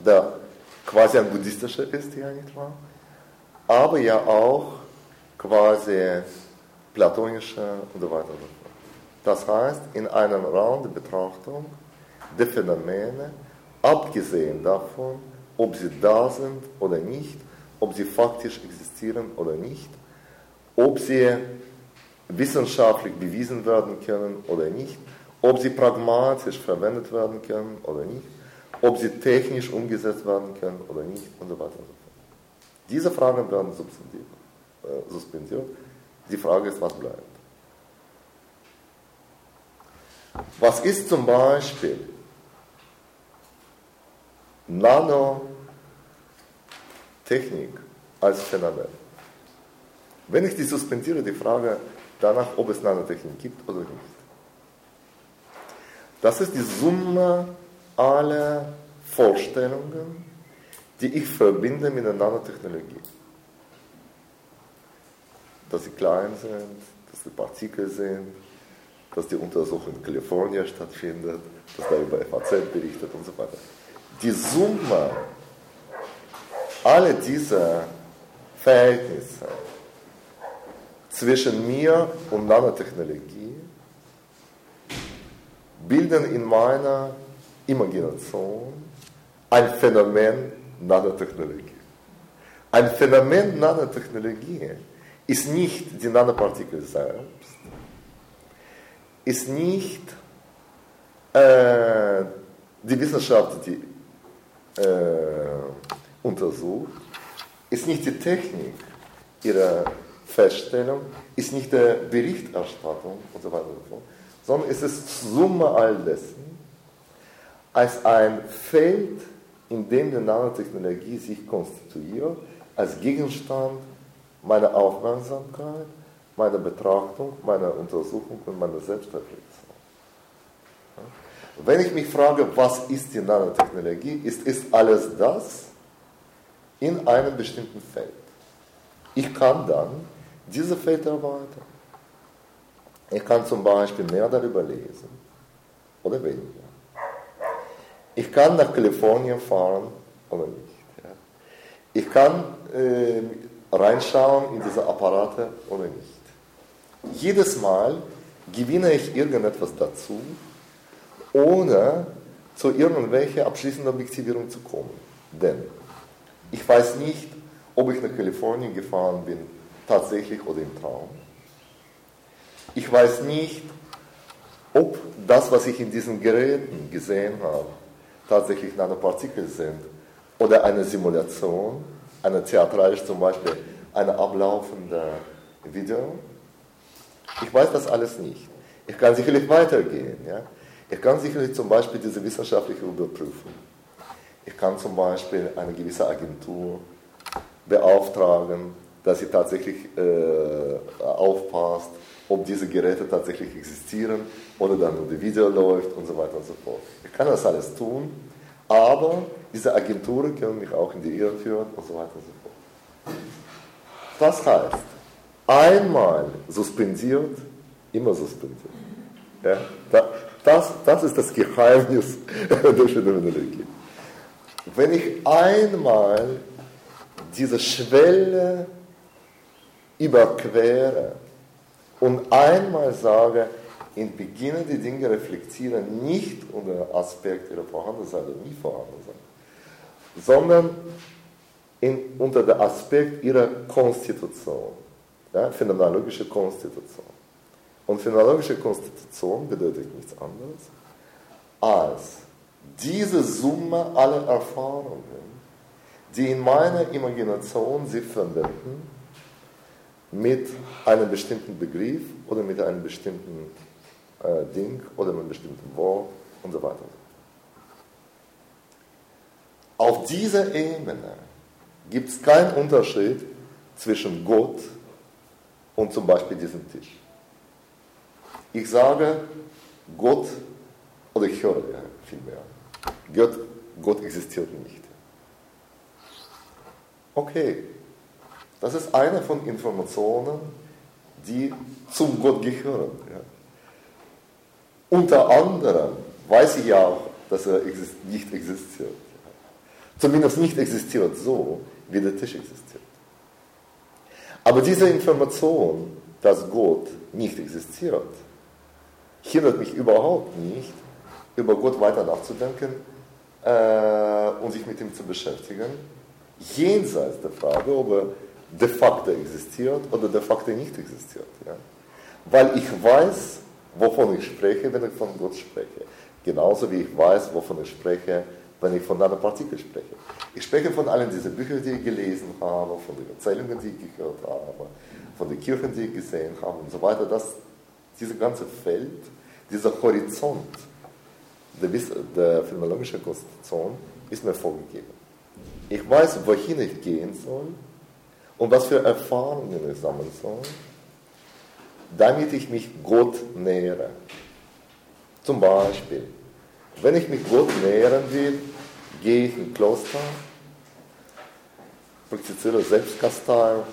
der quasi ein buddhistischer ist, ja nicht wahr? Aber ja auch quasi platonischer und so weiter und so fort. Das heißt, in einem Raum der Betrachtung der Phänomene, abgesehen davon, ob sie da sind oder nicht, ob sie faktisch existieren oder nicht, ob sie wissenschaftlich bewiesen werden können oder nicht, ob sie pragmatisch verwendet werden können oder nicht, ob sie technisch umgesetzt werden können oder nicht und so weiter und so fort. Diese Fragen werden äh, suspendiert. Die Frage ist, was bleibt. Was ist zum Beispiel Nanotechnik als Phänomen? Wenn ich die suspendiere, die Frage danach, ob es Nanotechnik gibt oder nicht. Das ist die Summe aller Vorstellungen, die ich verbinde mit der Nanotechnologie. Dass sie klein sind, dass sie Partikel sind, dass die Untersuchung in Kalifornien stattfindet, dass da über F A Z berichtet und so weiter. Die Summe aller dieser Verhältnisse zwischen mir und Nanotechnologie bilden in meiner Imagination ein Phänomen Nanotechnologie. Ein Phänomen Nanotechnologie ist nicht die Nanopartikel selbst, ist nicht äh, die Wissenschaft, die äh, untersucht, ist nicht die Technik ihrer Feststellung, ist nicht die Berichterstattung und so weiter und so fort, sondern es ist Summe all dessen als ein Feld, in dem die Nanotechnologie sich konstituiert, als Gegenstand meiner Aufmerksamkeit, meiner Betrachtung, meiner Untersuchung und meiner Selbstreflexion. Wenn ich mich frage, was ist die Nanotechnologie, ist, ist alles das in einem bestimmten Feld. Ich kann dann diese Feld erweitern. Ich kann zum Beispiel mehr darüber lesen oder weniger. Ich kann nach Kalifornien fahren oder nicht. Ja. Ich kann äh, reinschauen in diese Apparate oder nicht. Jedes Mal gewinne ich irgendetwas dazu, ohne zu irgendwelcher abschließenden Objektivierung zu kommen. Denn ich weiß nicht, ob ich nach Kalifornien gefahren bin, tatsächlich oder im Traum. Ich weiß nicht, ob das, was ich in diesen Geräten gesehen habe, tatsächlich Nanopartikel sind oder eine Simulation, eine theatralisch zum Beispiel, eine ablaufende Video. Ich weiß das alles nicht. Ich kann sicherlich weitergehen. Ja? Ich kann sicherlich zum Beispiel diese wissenschaftliche überprüfen. Ich kann zum Beispiel eine gewisse Agentur beauftragen, dass sie tatsächlich äh, aufpasst, ob diese Geräte tatsächlich existieren oder dann nur die Video läuft und so weiter und so fort. Ich kann das alles tun, aber diese Agenturen können mich auch in die Irre führen und so weiter und so fort. Das heißt, einmal suspendiert, immer suspendiert. Ja? Das, das ist das Geheimnis der Phänomenologie. Wenn ich einmal diese Schwelle überquere und einmal sage, ich beginne die Dinge reflektieren nicht unter den Aspekt ihrer Vorhandensein oder nie Vorhandensein, sondern in, unter dem Aspekt ihrer Konstitution, ja, phänomenologische Konstitution. Und phänomenologische Konstitution bedeutet nichts anderes als diese Summe aller Erfahrungen, die in meiner Imagination sich verbinden mit einem bestimmten Begriff oder mit einem bestimmten äh, Ding oder mit einem bestimmten Wort und so weiter. Auf dieser Ebene gibt es keinen Unterschied zwischen Gott und zum Beispiel diesem Tisch. Ich sage, Gott, oder ich höre ja vielmehr, Gott, Gott existiert nicht. Okay, das ist eine von Informationen, die zum Gott gehören. Ja. Unter anderem weiß ich ja auch, dass er exist- nicht existiert. Ja. Zumindest nicht existiert so, wie der Tisch existiert. Aber diese Information, dass Gott nicht existiert, hindert mich überhaupt nicht, über Gott weiter nachzudenken äh, und sich mit ihm zu beschäftigen, jenseits der Frage, ob er de facto existiert oder de facto nicht existiert. Ja? Weil ich weiß, wovon ich spreche, wenn ich von Gott spreche. Genauso wie ich weiß, wovon ich spreche, wenn ich von einer Partikel spreche. Ich spreche von allen diesen Büchern, die ich gelesen habe, von den Erzählungen, die ich gehört habe, von den Kirchen, die ich gesehen habe und so weiter. Das, dieses ganze Feld, dieser Horizont der, der phänomenologischen Konstitution ist mir vorgegeben. Ich weiß, wohin ich gehen soll und was für Erfahrungen ich sammeln soll, damit ich mich Gott nähere. Zum Beispiel, wenn ich mich Gott nähern will, gehe ich in Kloster, praktiziere Selbstkasteiung,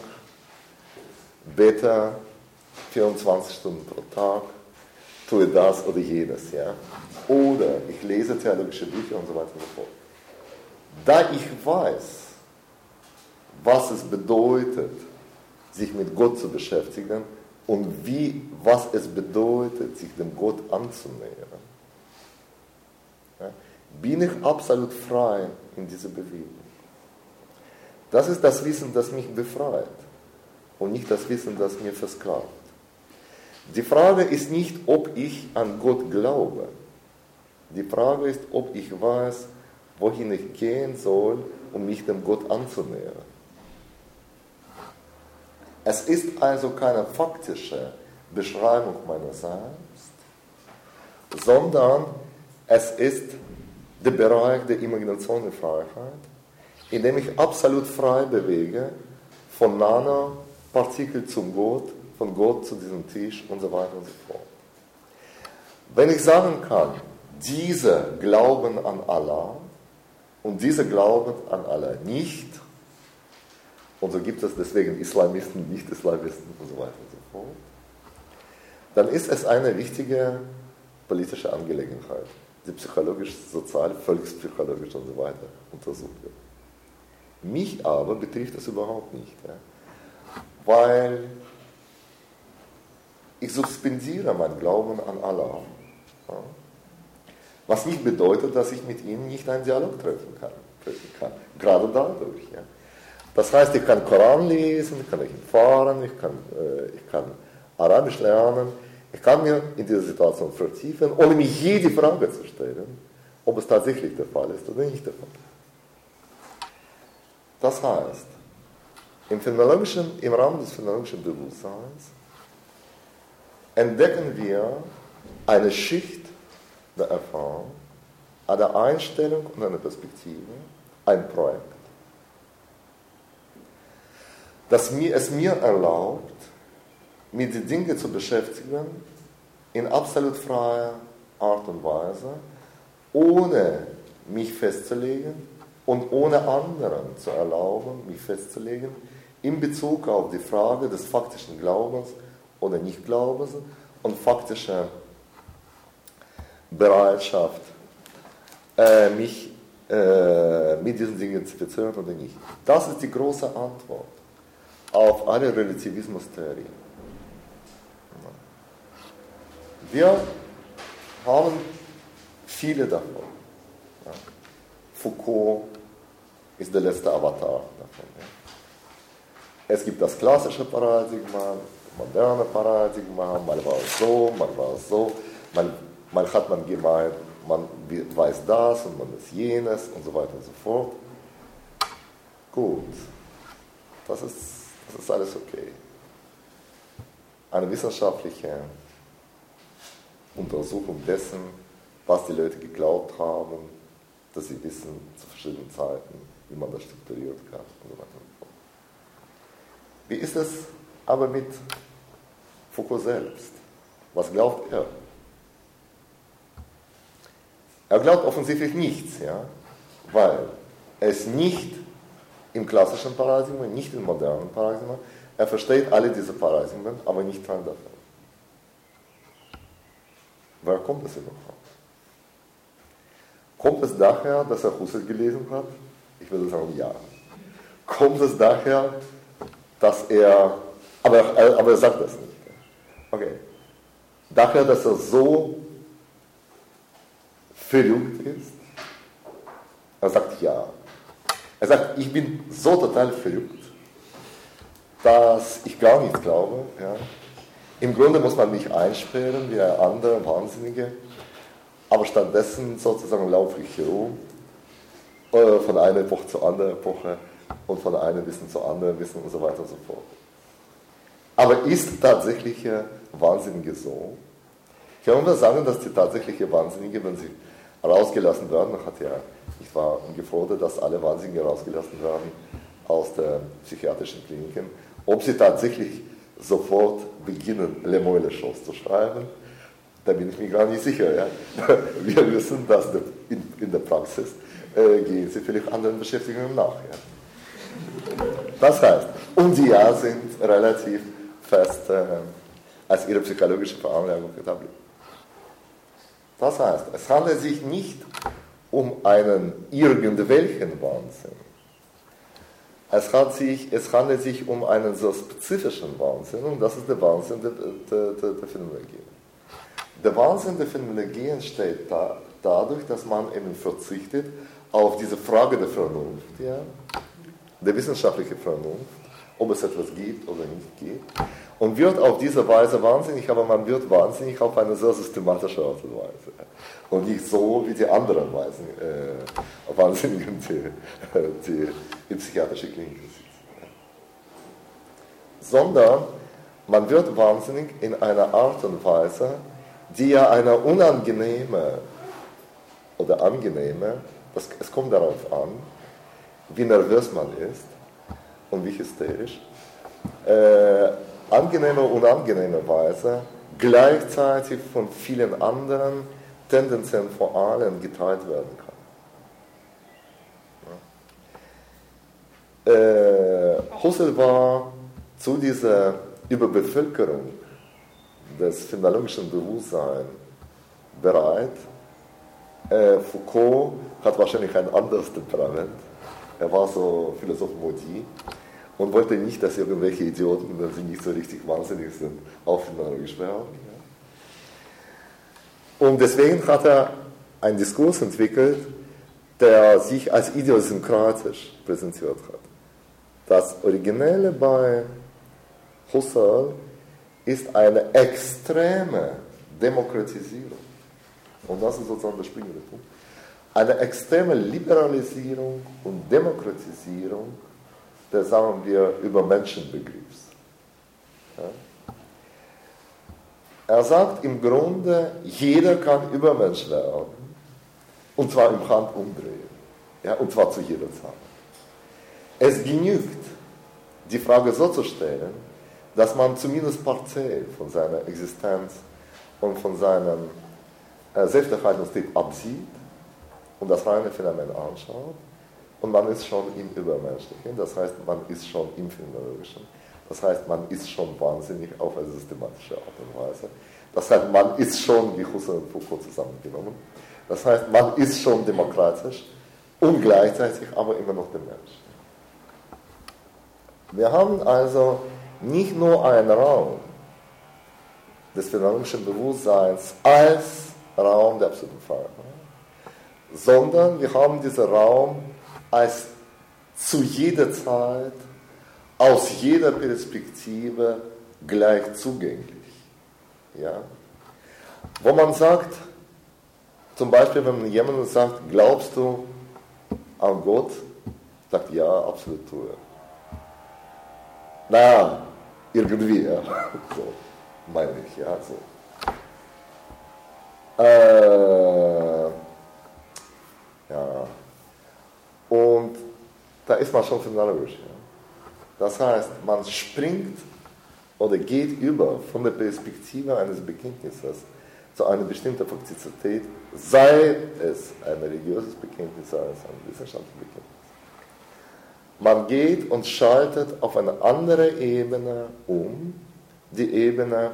bete vierundzwanzig Stunden pro Tag, tue das oder jenes. Ja? Oder ich lese theologische Bücher und so weiter und so fort. Da ich weiß, was es bedeutet, sich mit Gott zu beschäftigen und wie, was es bedeutet, sich dem Gott anzunähern, ja, bin ich absolut frei in dieser Bewegung. Das ist das Wissen, das mich befreit und nicht das Wissen, das mir versklavt. Die Frage ist nicht, ob ich an Gott glaube. Die Frage ist, ob ich weiß, wohin ich gehen soll, um mich dem Gott anzunähern. Es ist also keine faktische Beschreibung meiner selbst, sondern es ist der Bereich der Imaginationsfreiheit, in dem ich absolut frei bewege, von Nanopartikel zum Gott, von Gott zu diesem Tisch und so weiter und so fort. Wenn ich sagen kann, diese glauben an Allah und diese glauben an Allah nicht, und so gibt es deswegen Islamisten, Nicht-Islamisten und so weiter und so fort, dann ist es eine wichtige politische Angelegenheit, die psychologisch, sozial, volkspsychologisch und so weiter untersucht wird. Mich aber betrifft das überhaupt nicht, ja? Weil ich suspendiere mein Glauben an Allah, ja? Was nicht bedeutet, dass ich mit ihm nicht einen Dialog treffen kann, treffen kann. Gerade dadurch. Ja? Das heißt, ich kann Koran lesen, ich kann ihn fahren, ich kann, äh, ich kann Arabisch lernen, ich kann mir in dieser Situation vertiefen, ohne mir je die Frage zu stellen, ob es tatsächlich der Fall ist oder nicht der Fall. Das heißt, im, phänomenologischen, im Rahmen des phänomenologischen Bewusstseins entdecken wir eine Schicht der Erfahrung, eine Einstellung und eine Perspektive, ein Projekt, das mir, es mir erlaubt, mit den Dingen zu beschäftigen, in absolut freier Art und Weise, ohne mich festzulegen und ohne anderen zu erlauben, mich festzulegen, in Bezug auf die Frage des faktischen Glaubens oder Nichtglaubens und faktischer Bereitschaft, äh, mich äh, mit diesen Dingen zu beziehen oder nicht. Das ist die große Antwort auf alle Relativismus-Theorien. Wir haben viele davon. Ja. Foucault ist der letzte Avatar davon. Ja. Es gibt das klassische Paradigma, das moderne Paradigma, mal war es so, mal war es so, mal, mal hat man gemeint, man weiß das und man ist jenes und so weiter und so fort. Gut, das ist, das ist alles okay. Eine wissenschaftliche Untersuchung dessen, was die Leute geglaubt haben, dass sie wissen zu verschiedenen Zeiten, wie man das strukturiert kann und so weiter und so fort. Wie ist es aber mit Foucault selbst? Was glaubt er? Er glaubt offensichtlich nichts, ja? Weil er ist nicht im klassischen Paradigma, nicht im modernen Paradigma. Er versteht alle diese Paradigmen, aber nicht Teil davon. Woher kommt es überhaupt? Kommt es daher, dass er Husserl gelesen hat Ich würde sagen, ja. Kommt es daher, dass er, aber, aber er sagt das nicht. Okay. Daher, dass er so verrückt ist? Er sagt ja. Er sagt, ich bin so total verrückt, dass ich gar nichts glaube. Ja. Im Grunde muss man mich einsperren wie ein anderer Wahnsinnige, aber stattdessen sozusagen laufe ich herum, äh, von einer Epoche zur anderen Epoche und von einem Wissen zu anderen Wissen und so weiter und so fort. Aber ist tatsächlich Wahnsinnige so? Ich kann nur sagen, dass die tatsächliche Wahnsinnige, wenn sie rausgelassen werden, hat ja, ich war gefordert, dass alle Wahnsinnige rausgelassen werden aus den psychiatrischen Kliniken, ob sie tatsächlich sofort beginnen, Le Moyle-Shows zu schreiben, da bin ich mir gar nicht sicher. Ja? Wir wissen, dass in, in der Praxis äh, gehen sie vielleicht anderen Beschäftigungen nach. Ja? Das heißt, und die ja sind relativ fest äh, als ihre psychologische Veranlagung etabliert. Das heißt, es handelt sich nicht um einen irgendwelchen Wahnsinn. Es, hat sich, es handelt sich um einen so spezifischen Wahnsinn, und das ist der Wahnsinn der, der, der, der Phänomenologie. Der Wahnsinn der Phänomenologie entsteht da, dadurch, dass man eben verzichtet auf diese Frage der Vernunft, ja, der wissenschaftlichen Vernunft, ob es etwas gibt oder nicht gibt, und wird auf diese Weise wahnsinnig, aber man wird wahnsinnig auf eine sehr systematische Art und Weise. Und nicht so wie die anderen Weisen, äh, Wahnsinnigen, die, die in psychiatrischen Kliniken sitzen. Sondern man wird wahnsinnig in einer Art und Weise, die ja eine unangenehme oder angenehme, das, es kommt darauf an, wie nervös man ist und wie hysterisch, äh, angenehme und unangenehme Weise gleichzeitig von vielen anderen, tendenziell vor allem geteilt werden kann. Äh, Husserl war zu dieser Überbevölkerung des phänomenologischen Bewusstseins bereit. Äh, Foucault hat wahrscheinlich ein anderes Temperament. Er war so Philosoph Maudit und wollte nicht, dass irgendwelche Idioten, wenn sie nicht so richtig wahnsinnig sind, auch phänomenologisch werden. Ja. Und deswegen hat er einen Diskurs entwickelt, der sich als idiosynkratisch präsentiert hat. Das Originelle bei Husserl ist eine extreme Demokratisierung. Und das ist sozusagen der springende Punkt. Eine extreme Liberalisierung und Demokratisierung des, sagen wir, Übermenschenbegriffs. Ja. Er sagt im Grunde, jeder kann Übermensch werden, und zwar im Handumdrehen, ja, und zwar zu jeder Zeit. Es genügt, die Frage so zu stellen, dass man zumindest partiell von seiner Existenz und von seinem äh, Selbsterhaltungstrieb absieht und das reine Phänomen anschaut, und man ist schon im Übermenschlichen, das heißt, man ist schon im Phänomenologischen, das heißt, man ist schon wahnsinnig auf eine systematische Art und Weise, das heißt, man ist schon, wie Husserl und Foucault zusammengenommen, das heißt, man ist schon demokratisch und gleichzeitig aber immer noch der Mensch. Wir haben also nicht nur einen Raum des phänomenologischen Bewusstseins als Raum der absoluten Freiheit, sondern wir haben diesen Raum als zu jeder Zeit, aus jeder Perspektive gleich zugänglich. Ja? Wo man sagt, zum Beispiel, wenn man jemandem sagt, glaubst du an Gott? Sagt, ja, absolut tue. Naja, irgendwie, ja. So, meine ich, ja, so. Äh, ja. Und da ist man schon phänomenologisch. Ja. Das heißt, man springt oder geht über von der Perspektive eines Bekenntnisses zu einer bestimmten Faktizität, sei es ein religiöses Bekenntnis, sei es ein wissenschaftliches Bekenntnis. Man geht und schaltet auf eine andere Ebene um, die Ebene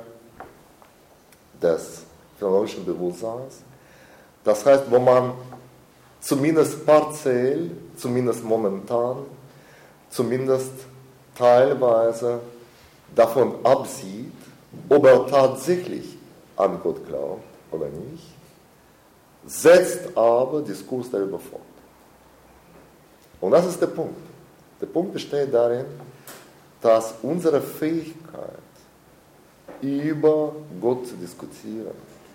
des phänomenologischen Bewusstseins. Das heißt, wo man zumindest partiell, zumindest momentan, zumindest teilweise davon absieht, ob er tatsächlich an Gott glaubt oder nicht, setzt aber Diskurs darüber fort. Und das ist der Punkt. Der Punkt besteht darin, dass unsere Fähigkeit, über Gott zu diskutieren,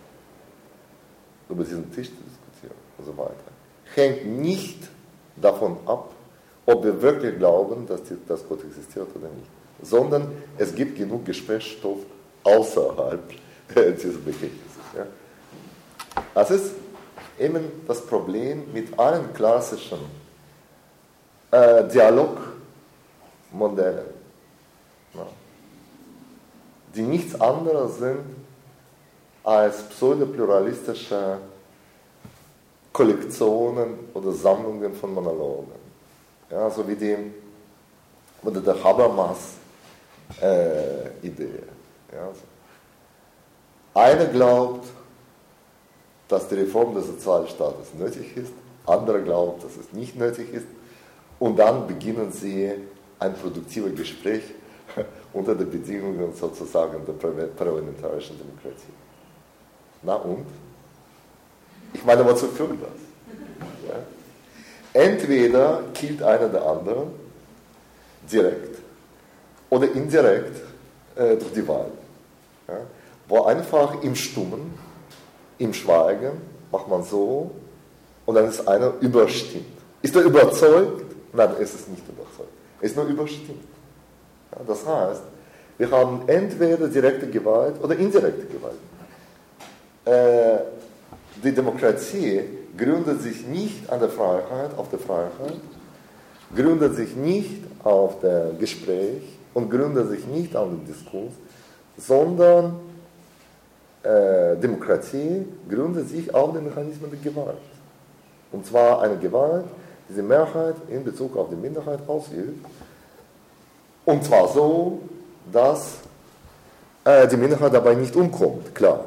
über diesen Tisch zu diskutieren und so weiter, hängt nicht davon ab, ob wir wirklich glauben, dass, die, dass Gott existiert oder nicht, sondern es gibt genug Gesprächsstoff außerhalb dieses Bekenntnisses. Ja. Das ist eben das Problem mit allen klassischen äh, Dialogmodellen, ja, die nichts anderes sind als pseudopluralistische Kollektionen oder Sammlungen von Monologen. Ja, so wie die, oder der Habermas-Idee. Äh, ja, so. Einer glaubt, dass die Reform des Sozialstaates nötig ist, andere glaubt, dass es nicht nötig ist, und dann beginnen sie ein produktives Gespräch unter den Bedingungen sozusagen der parlamentarischen Demokratie. Na und? Ich meine, wozu führt das? Ja? Entweder killt einer der anderen direkt oder indirekt äh, durch die Wahl. Ja? Wo einfach im Stummen, im Schweigen macht man so und dann ist einer überstimmt. Ist er überzeugt? Nein, es ist nicht überzeugt. Es ist nur überstimmt. Ja, das heißt, wir haben entweder direkte Gewalt oder indirekte Gewalt. Äh, die Demokratie gründet sich nicht an der Freiheit, auf der Freiheit, gründet sich nicht auf dem Gespräch und gründet sich nicht auf dem Diskurs, sondern äh, Demokratie gründet sich auf den Mechanismen der Gewalt. Und zwar eine Gewalt, die die Mehrheit in Bezug auf die Minderheit ausübt. Und zwar so, dass äh, die Minderheit dabei nicht umkommt, klar.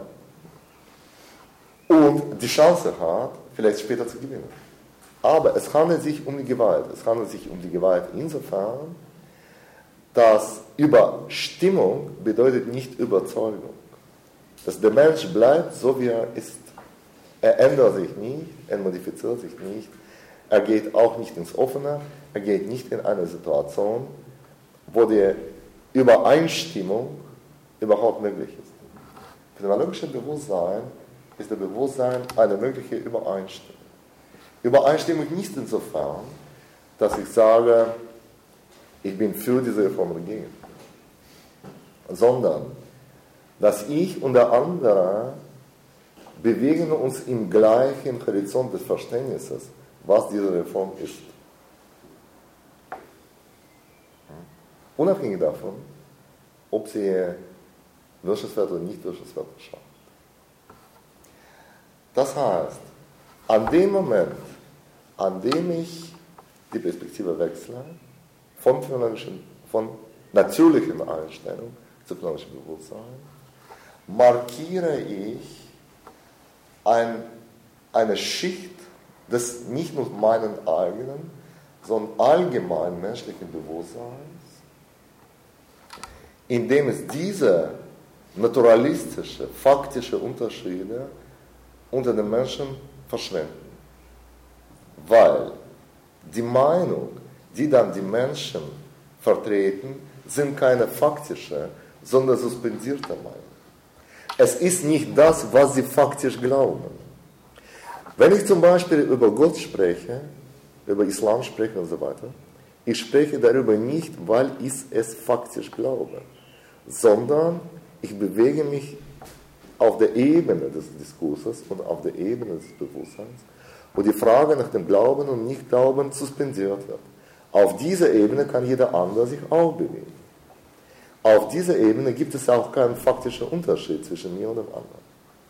Und die Chance hat, vielleicht später zu gewinnen. Aber es handelt sich um die Gewalt. Es handelt sich um die Gewalt insofern, dass Überstimmung bedeutet nicht Überzeugung. Dass der Mensch bleibt so, wie er ist. Er ändert sich nicht, er modifiziert sich nicht, er geht auch nicht ins Offene, er geht nicht in eine Situation, wo die Übereinstimmung überhaupt möglich ist. Phänomenologisches Bewusstsein ist das Bewusstsein eine mögliche Übereinstimmung. Übereinstimmung nicht insofern, dass ich sage, ich bin für diese Reform oder gegen, sondern dass ich und der andere bewegen uns im gleichen Horizont des Verständnisses, was diese Reform ist. Unabhängig davon, ob sie wünschenswert oder nicht wünschenswert erscheint. Das heißt, an dem Moment, an dem ich die Perspektive wechsle, von, von natürlichen Einstellung zu phänomenalischem Bewusstsein, markiere ich ein, eine Schicht des nicht nur meinen eigenen, sondern allgemeinen menschlichen Bewusstseins, indem es diese naturalistische, faktische Unterschiede unter den Menschen verschwenden. Weil die Meinung, die dann die Menschen vertreten, sind keine faktische, sondern suspendierte Meinung. Es ist nicht das, was sie faktisch glauben. Wenn ich zum Beispiel über Gott spreche, über Islam spreche und so weiter, ich spreche darüber nicht, weil ich es faktisch glaube, sondern ich bewege mich auf der Ebene des Diskurses und auf der Ebene des Bewusstseins, wo die Frage nach dem Glauben und Nicht-Glauben suspendiert wird. Auf dieser Ebene kann jeder andere sich auch bewegen. Auf dieser Ebene gibt es auch keinen faktischen Unterschied zwischen mir und dem anderen.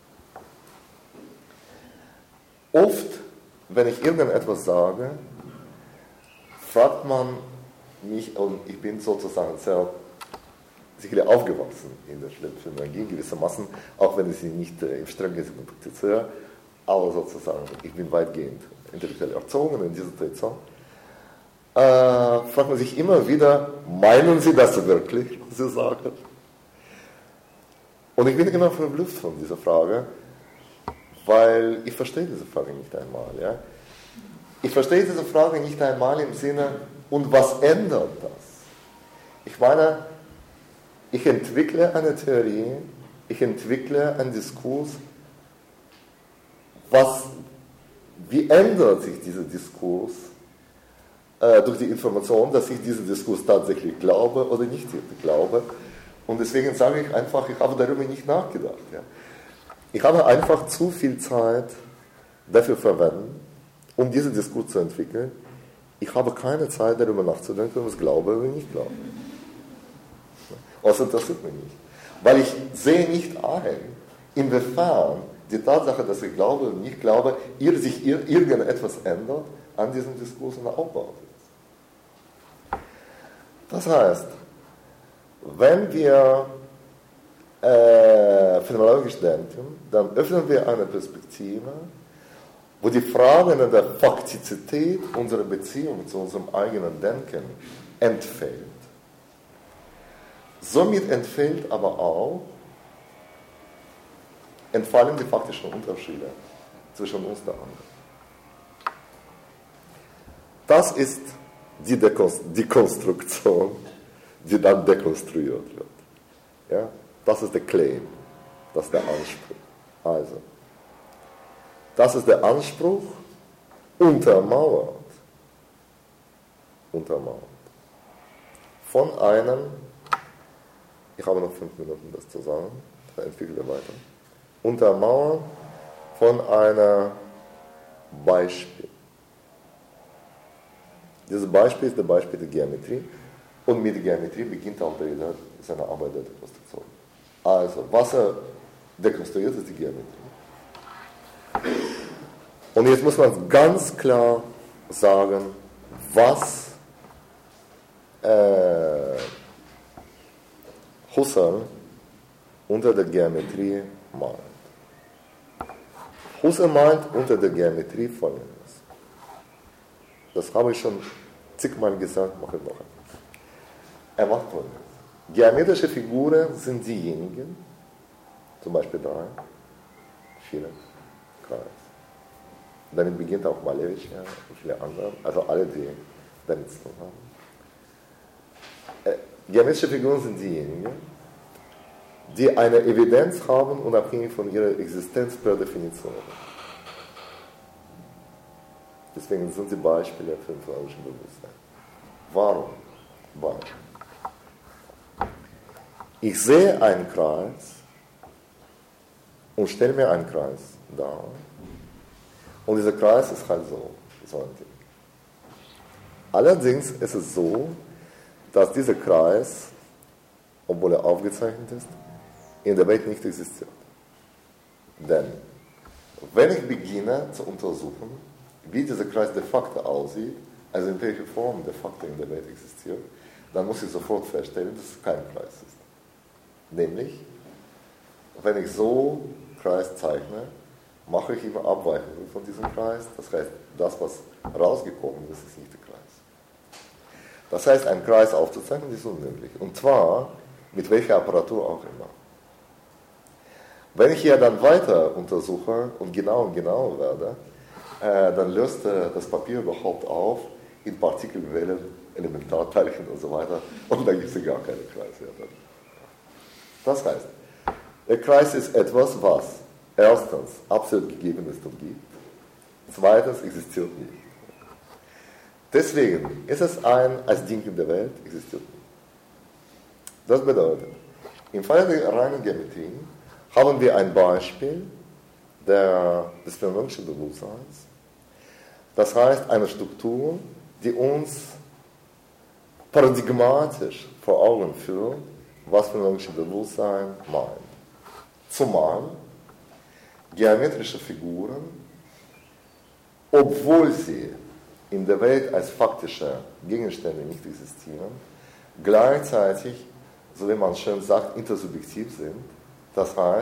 Oft, wenn ich irgendetwas sage, fragt man mich, und ich bin sozusagen sehr sicherlich aufgewachsen in der Phänomenologie gewissermaßen, auch wenn ich sie nicht äh, im strengen Sinne praktiziere, aber sozusagen, ich bin weitgehend intellektuell erzogen in dieser Tradition, äh, fragt man sich immer wieder, meinen Sie das wirklich, was Sie sagen? Und ich bin immer verblüfft von dieser Frage, weil ich verstehe diese Frage nicht einmal. Ja? Ich verstehe diese Frage nicht einmal im Sinne, und was ändert das? Ich meine, ich entwickle eine Theorie, ich entwickle einen Diskurs, was, wie ändert sich dieser Diskurs äh, durch die Information, dass ich diesen Diskurs tatsächlich glaube oder nicht glaube. Und deswegen sage ich einfach, ich habe darüber nicht nachgedacht. Ja. Ich habe einfach zu viel Zeit dafür verwendet, um diesen Diskurs zu entwickeln. Ich habe keine Zeit darüber nachzudenken, ob ich es glaube oder nicht glaube. Das interessiert mich nicht. Weil ich sehe nicht ein, inwiefern die Tatsache, dass ich glaube oder nicht glaube, ihr sich irgendetwas ändert an diesem Diskurs und aufbaut. Das heißt, wenn wir äh, phänomenologisch denken, dann öffnen wir eine Perspektive, wo die Frage nach der Faktizität unserer Beziehung zu unserem eigenen Denken entfällt. Somit entfällt aber auch, entfallen die faktischen Unterschiede zwischen uns und der anderen. Das ist die Dekonstruktion, die dann dekonstruiert wird. Ja? Das ist der Claim, das ist der Anspruch. Also, das ist der Anspruch, untermauert, untermauert von einem, ich habe noch fünf Minuten das zu sagen, dann entwickle ich weiter, untermauert von einer Beispiel. Dieses Beispiel ist das Beispiel der Geometrie und mit der Geometrie beginnt auch der, seine Arbeit der Dekonstruktion. Also, was er dekonstruiert, ist die Geometrie. Und jetzt muss man ganz klar sagen, was äh, Husserl unter der Geometrie meint. Husserl meint unter der Geometrie Folgendes. Das habe ich schon zigmal gesagt, mache ich noch einmal. Er macht Folgendes. Geometrische Figuren sind diejenigen, zum Beispiel drei, vier, Kreis. Damit beginnt auch Malevich ja, und viele andere, also alle, die damit zu tun haben. Äh, geometrische Figuren sind diejenigen, die eine Evidenz haben, unabhängig von ihrer Existenz per Definition. Deswegen sind sie Beispiele für ein phänomenologisches Bewusstsein. Warum? Weil ich sehe einen Kreis und stelle mir einen Kreis dar. Und dieser Kreis ist halt so, so ein Ding. Allerdings ist es so, dass dieser Kreis, obwohl er aufgezeichnet ist, in der Welt nicht existiert. Denn wenn ich beginne zu untersuchen, wie dieser Kreis de facto aussieht, also in welcher Form de facto in der Welt existiert, dann muss ich sofort feststellen, dass es kein Kreis ist. Nämlich, wenn ich so Kreis zeichne, mache ich immer Abweichungen von diesem Kreis. Das heißt, das, was rausgekommen ist, ist nicht der Kreis. Das heißt, einen Kreis aufzuzeichnen, ist unmöglich. Und zwar mit welcher Apparatur auch immer. Wenn ich hier dann weiter untersuche und genau und genauer werde, äh, dann löst äh, das Papier überhaupt auf in Partikelwellen, Elementarteilchen und so weiter. Und dann gibt es gar keine Kreise. Das heißt, der Kreis ist etwas, was erstens absolut gegeben ist und gibt. Zweitens existiert nicht. Deswegen ist es ein, als Ding in der Welt existiert nicht. Das bedeutet, im Fall der reinen Geometrie haben wir ein Beispiel der, des phänomenologischen Bewusstseins. Das heißt, eine Struktur, die uns paradigmatisch vor Augen führt, was phänomenologisches Bewusstsein meint. Zumal geometrische Figuren, obwohl sie in der Welt als faktische Gegenstände nicht existieren, gleichzeitig, so wie man schön sagt, intersubjektiv sind. Das heißt,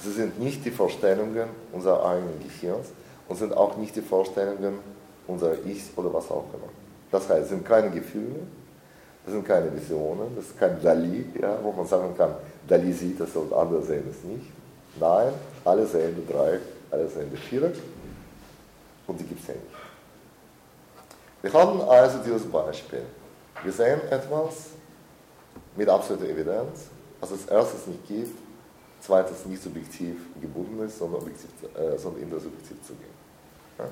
Sie sind nicht die Vorstellungen unserer eigenen Gehirns und sind auch nicht die Vorstellungen unserer Ichs oder was auch immer. Das heißt, es sind keine Gefühle, das sind keine Visionen, das ist kein Dali, ja, wo man sagen kann, Dali sieht es und andere sehen es nicht. Nein, alle sehen die drei, alle sehen die vier und die gibt es ja nicht. Wir haben also dieses Beispiel. Wir sehen etwas mit absoluter Evidenz, was es erstens nicht gibt, zweitens nicht subjektiv gebunden ist, sondern, objektiv, äh, sondern intersubjektiv zu gehen. Ja?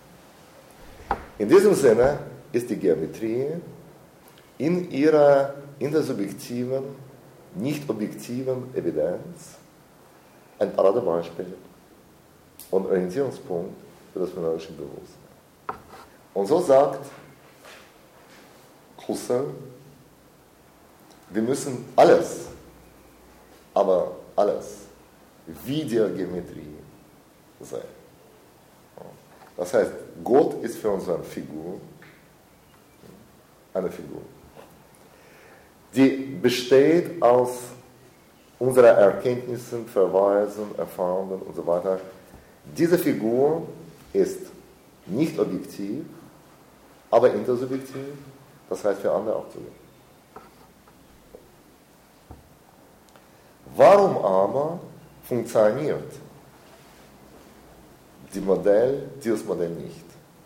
In diesem Sinne ist die Geometrie in ihrer intersubjektiven, nicht objektiven Evidenz ein Paradebeispiel und Orientierungspunkt für das phänomenologische Bewusstsein. Und so sagt Husserl, wir müssen alles, aber alles, wie der Geometrie sein. Das heißt, Gott ist für uns eine Figur, eine Figur, die besteht aus unseren Erkenntnissen, Verweisen, Erfahrungen und so weiter. Diese Figur ist nicht objektiv, aber intersubjektiv, das heißt für andere auch zugänglich. Warum aber funktioniert die Modell, dieses Modell nicht?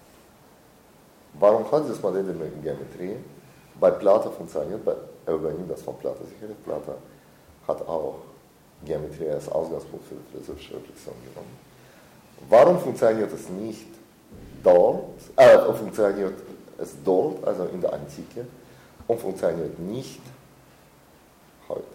Warum hat dieses Modell die Geometrie? Bei Plato funktioniert, bei, er übernimmt das von Plato sicherlich. Plato hat auch Geometrie als Ausgangspunkt für die philosophische Reflexion genommen. Warum funktioniert es nicht dort, äh, funktioniert es dort, also in der Antike, und funktioniert nicht heute?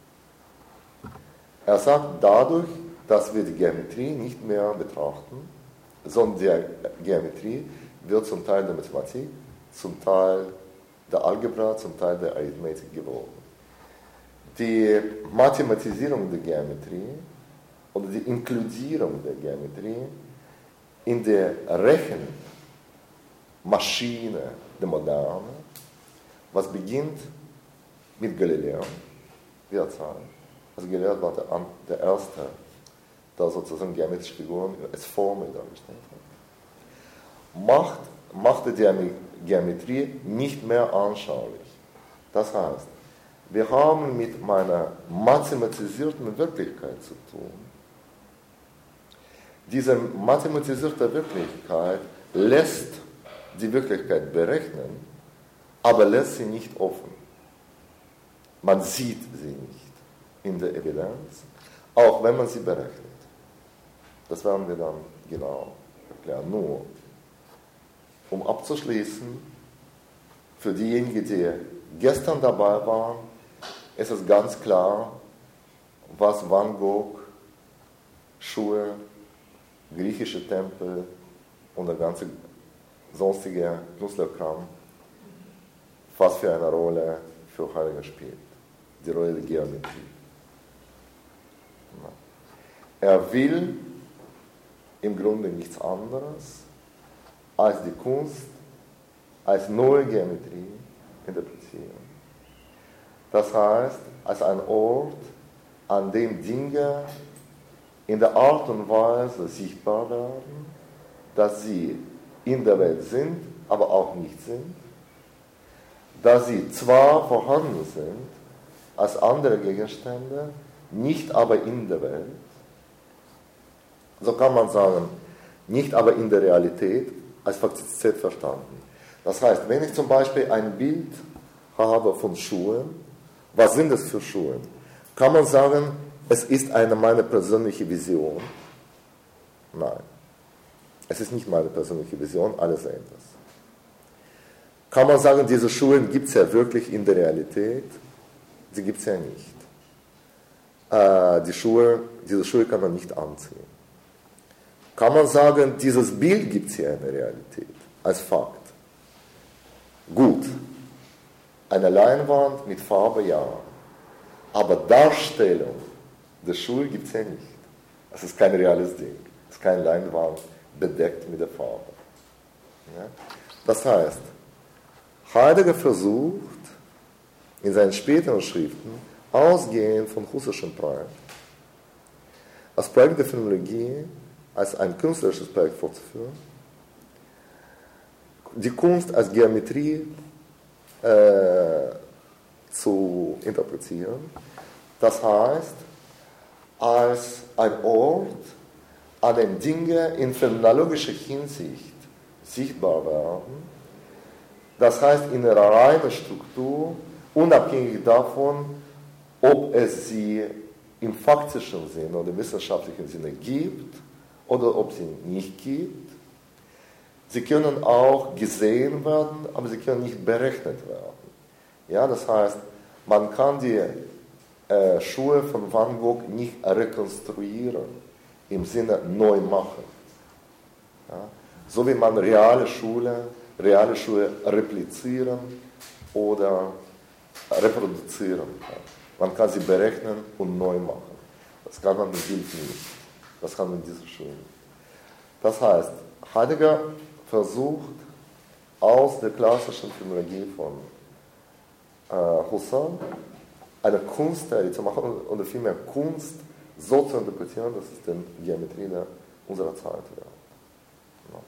Er sagt dadurch, dass wir die Geometrie nicht mehr betrachten, sondern die Geometrie wird zum Teil der Mathematik, zum Teil der Algebra, zum Teil der Arithmetik geworden. Die Mathematisierung der Geometrie oder die Inkludierung der Geometrie in der Rechenmaschine der Moderne, was beginnt mit Galileo, wir erzählen. Also Galileo war der, der Erste, der sozusagen geometrische Figuren als Formel dargestellt hat. Macht, machte die Geometrie nicht mehr anschaulich. Das heißt, wir haben mit einer mathematisierten Wirklichkeit zu tun. Diese mathematisierte Wirklichkeit lässt die Wirklichkeit berechnen, aber lässt sie nicht offen. Man sieht sie nicht in der Evidenz, auch wenn man sie berechnet. Das werden wir dann genau erklären. Nur, um abzuschließen, für diejenigen, die gestern dabei waren, ist es ganz klar, was Van Gogh, Schuhe, griechische Tempel und der ganze sonstige Künstlerkram, was für eine Rolle für Heidegger spielt. Die Rolle der Geometrie. Er will im Grunde nichts anderes als die Kunst als neue Geometrie interpretieren. Das heißt, als ein Ort, an dem Dinge in der Art und Weise sichtbar werden, dass sie in der Welt sind, aber auch nicht sind, dass sie zwar vorhanden sind als andere Gegenstände, nicht aber in der Welt. So kann man sagen, nicht aber in der Realität als Faktizität verstanden. Das heißt, wenn ich zum Beispiel ein Bild habe von Schuhen, was sind das für Schuhe? Kann man sagen, es ist eine meine persönliche Vision? Nein. Es ist nicht meine persönliche Vision, alle sehen das. Kann man sagen, diese Schuhe gibt es ja wirklich in der Realität? Sie gibt es ja nicht. Äh, die Schuhe, diese Schuhe kann man nicht anziehen. Kann man sagen, dieses Bild gibt es ja in der Realität, als Fakt? Gut. Eine Leinwand mit Farbe, ja. Aber Darstellung der Schuhe gibt es ja nicht. Es ist kein reales Ding. Es ist keine Leinwand bedeckt mit der Farbe. Ja? Das heißt, Heidegger versucht, in seinen späteren Schriften, ausgehend von Husserlschen Projekt, als Projekt der Phänomenologie, als ein künstlerisches Projekt fortzuführen, die Kunst als Geometrie äh, zu interpretieren, das heißt, als ein Ort, an dem Dinge in phänomenologischer Hinsicht sichtbar werden, das heißt in ihrer reinen Struktur, unabhängig davon, ob es sie im faktischen Sinne oder wissenschaftlichen Sinne gibt oder ob sie nicht gibt. Sie können auch gesehen werden, aber sie können nicht berechnet werden. Ja, das heißt, man kann die äh, Schuhe von Van Gogh nicht rekonstruieren, im Sinne neu machen. Ja, so wie man reale Schuhe, reale Schuhe replizieren oder reproduzieren kann. Man kann sie berechnen und neu machen. Das kann man mit Bild nicht. Das kann man mit dieser Schuhe nicht. Das heißt, Heidegger versucht, aus der klassischen Phänomenologie von äh, Husserl eine Kunsttheorie zu machen oder vielmehr Kunst so zu interpretieren, dass es den Geometrie unserer Zeit wird. Ja.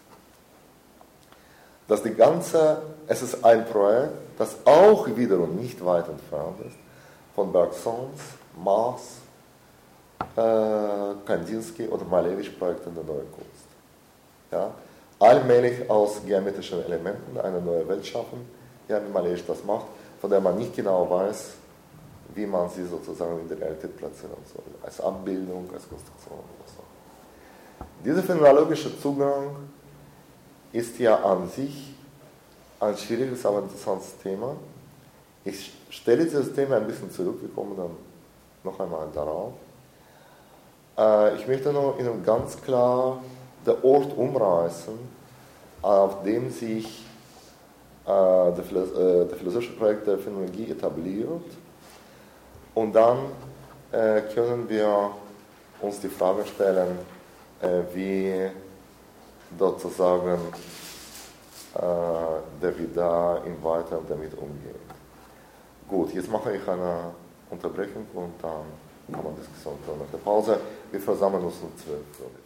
Dass die ganze, es ist ein Projekt, das auch wiederum nicht weit entfernt ist von Bergsons, Mars, äh, Kandinsky oder Malevich Projekten der neuen Kunst. Ja. Allmählich aus geometrischen Elementen eine neue Welt schaffen, ja, wie Malevich das macht, von der man nicht genau weiß, wie man sie sozusagen in der Realität platzieren soll, als Abbildung, als Konstruktion oder so. Dieser phänomenologische Zugang ist ja an sich ein schwieriges, aber interessantes Thema. Ich stelle dieses Thema ein bisschen zurück, wir kommen dann noch einmal darauf. Äh, ich möchte noch Ihnen ganz klar den Ort umreißen, auf dem sich äh, der, Philosoph- äh, der philosophische Projekt der Phänomenologie etabliert. Und dann äh, können wir uns die Frage stellen, äh, wie sozusagen äh, der Derrida im Weiteren damit umgeht. Gut, jetzt mache ich eine Unterbrechung und dann kann man Diskussion führen nach der Pause. Wir versammeln uns um zwölf Uhr.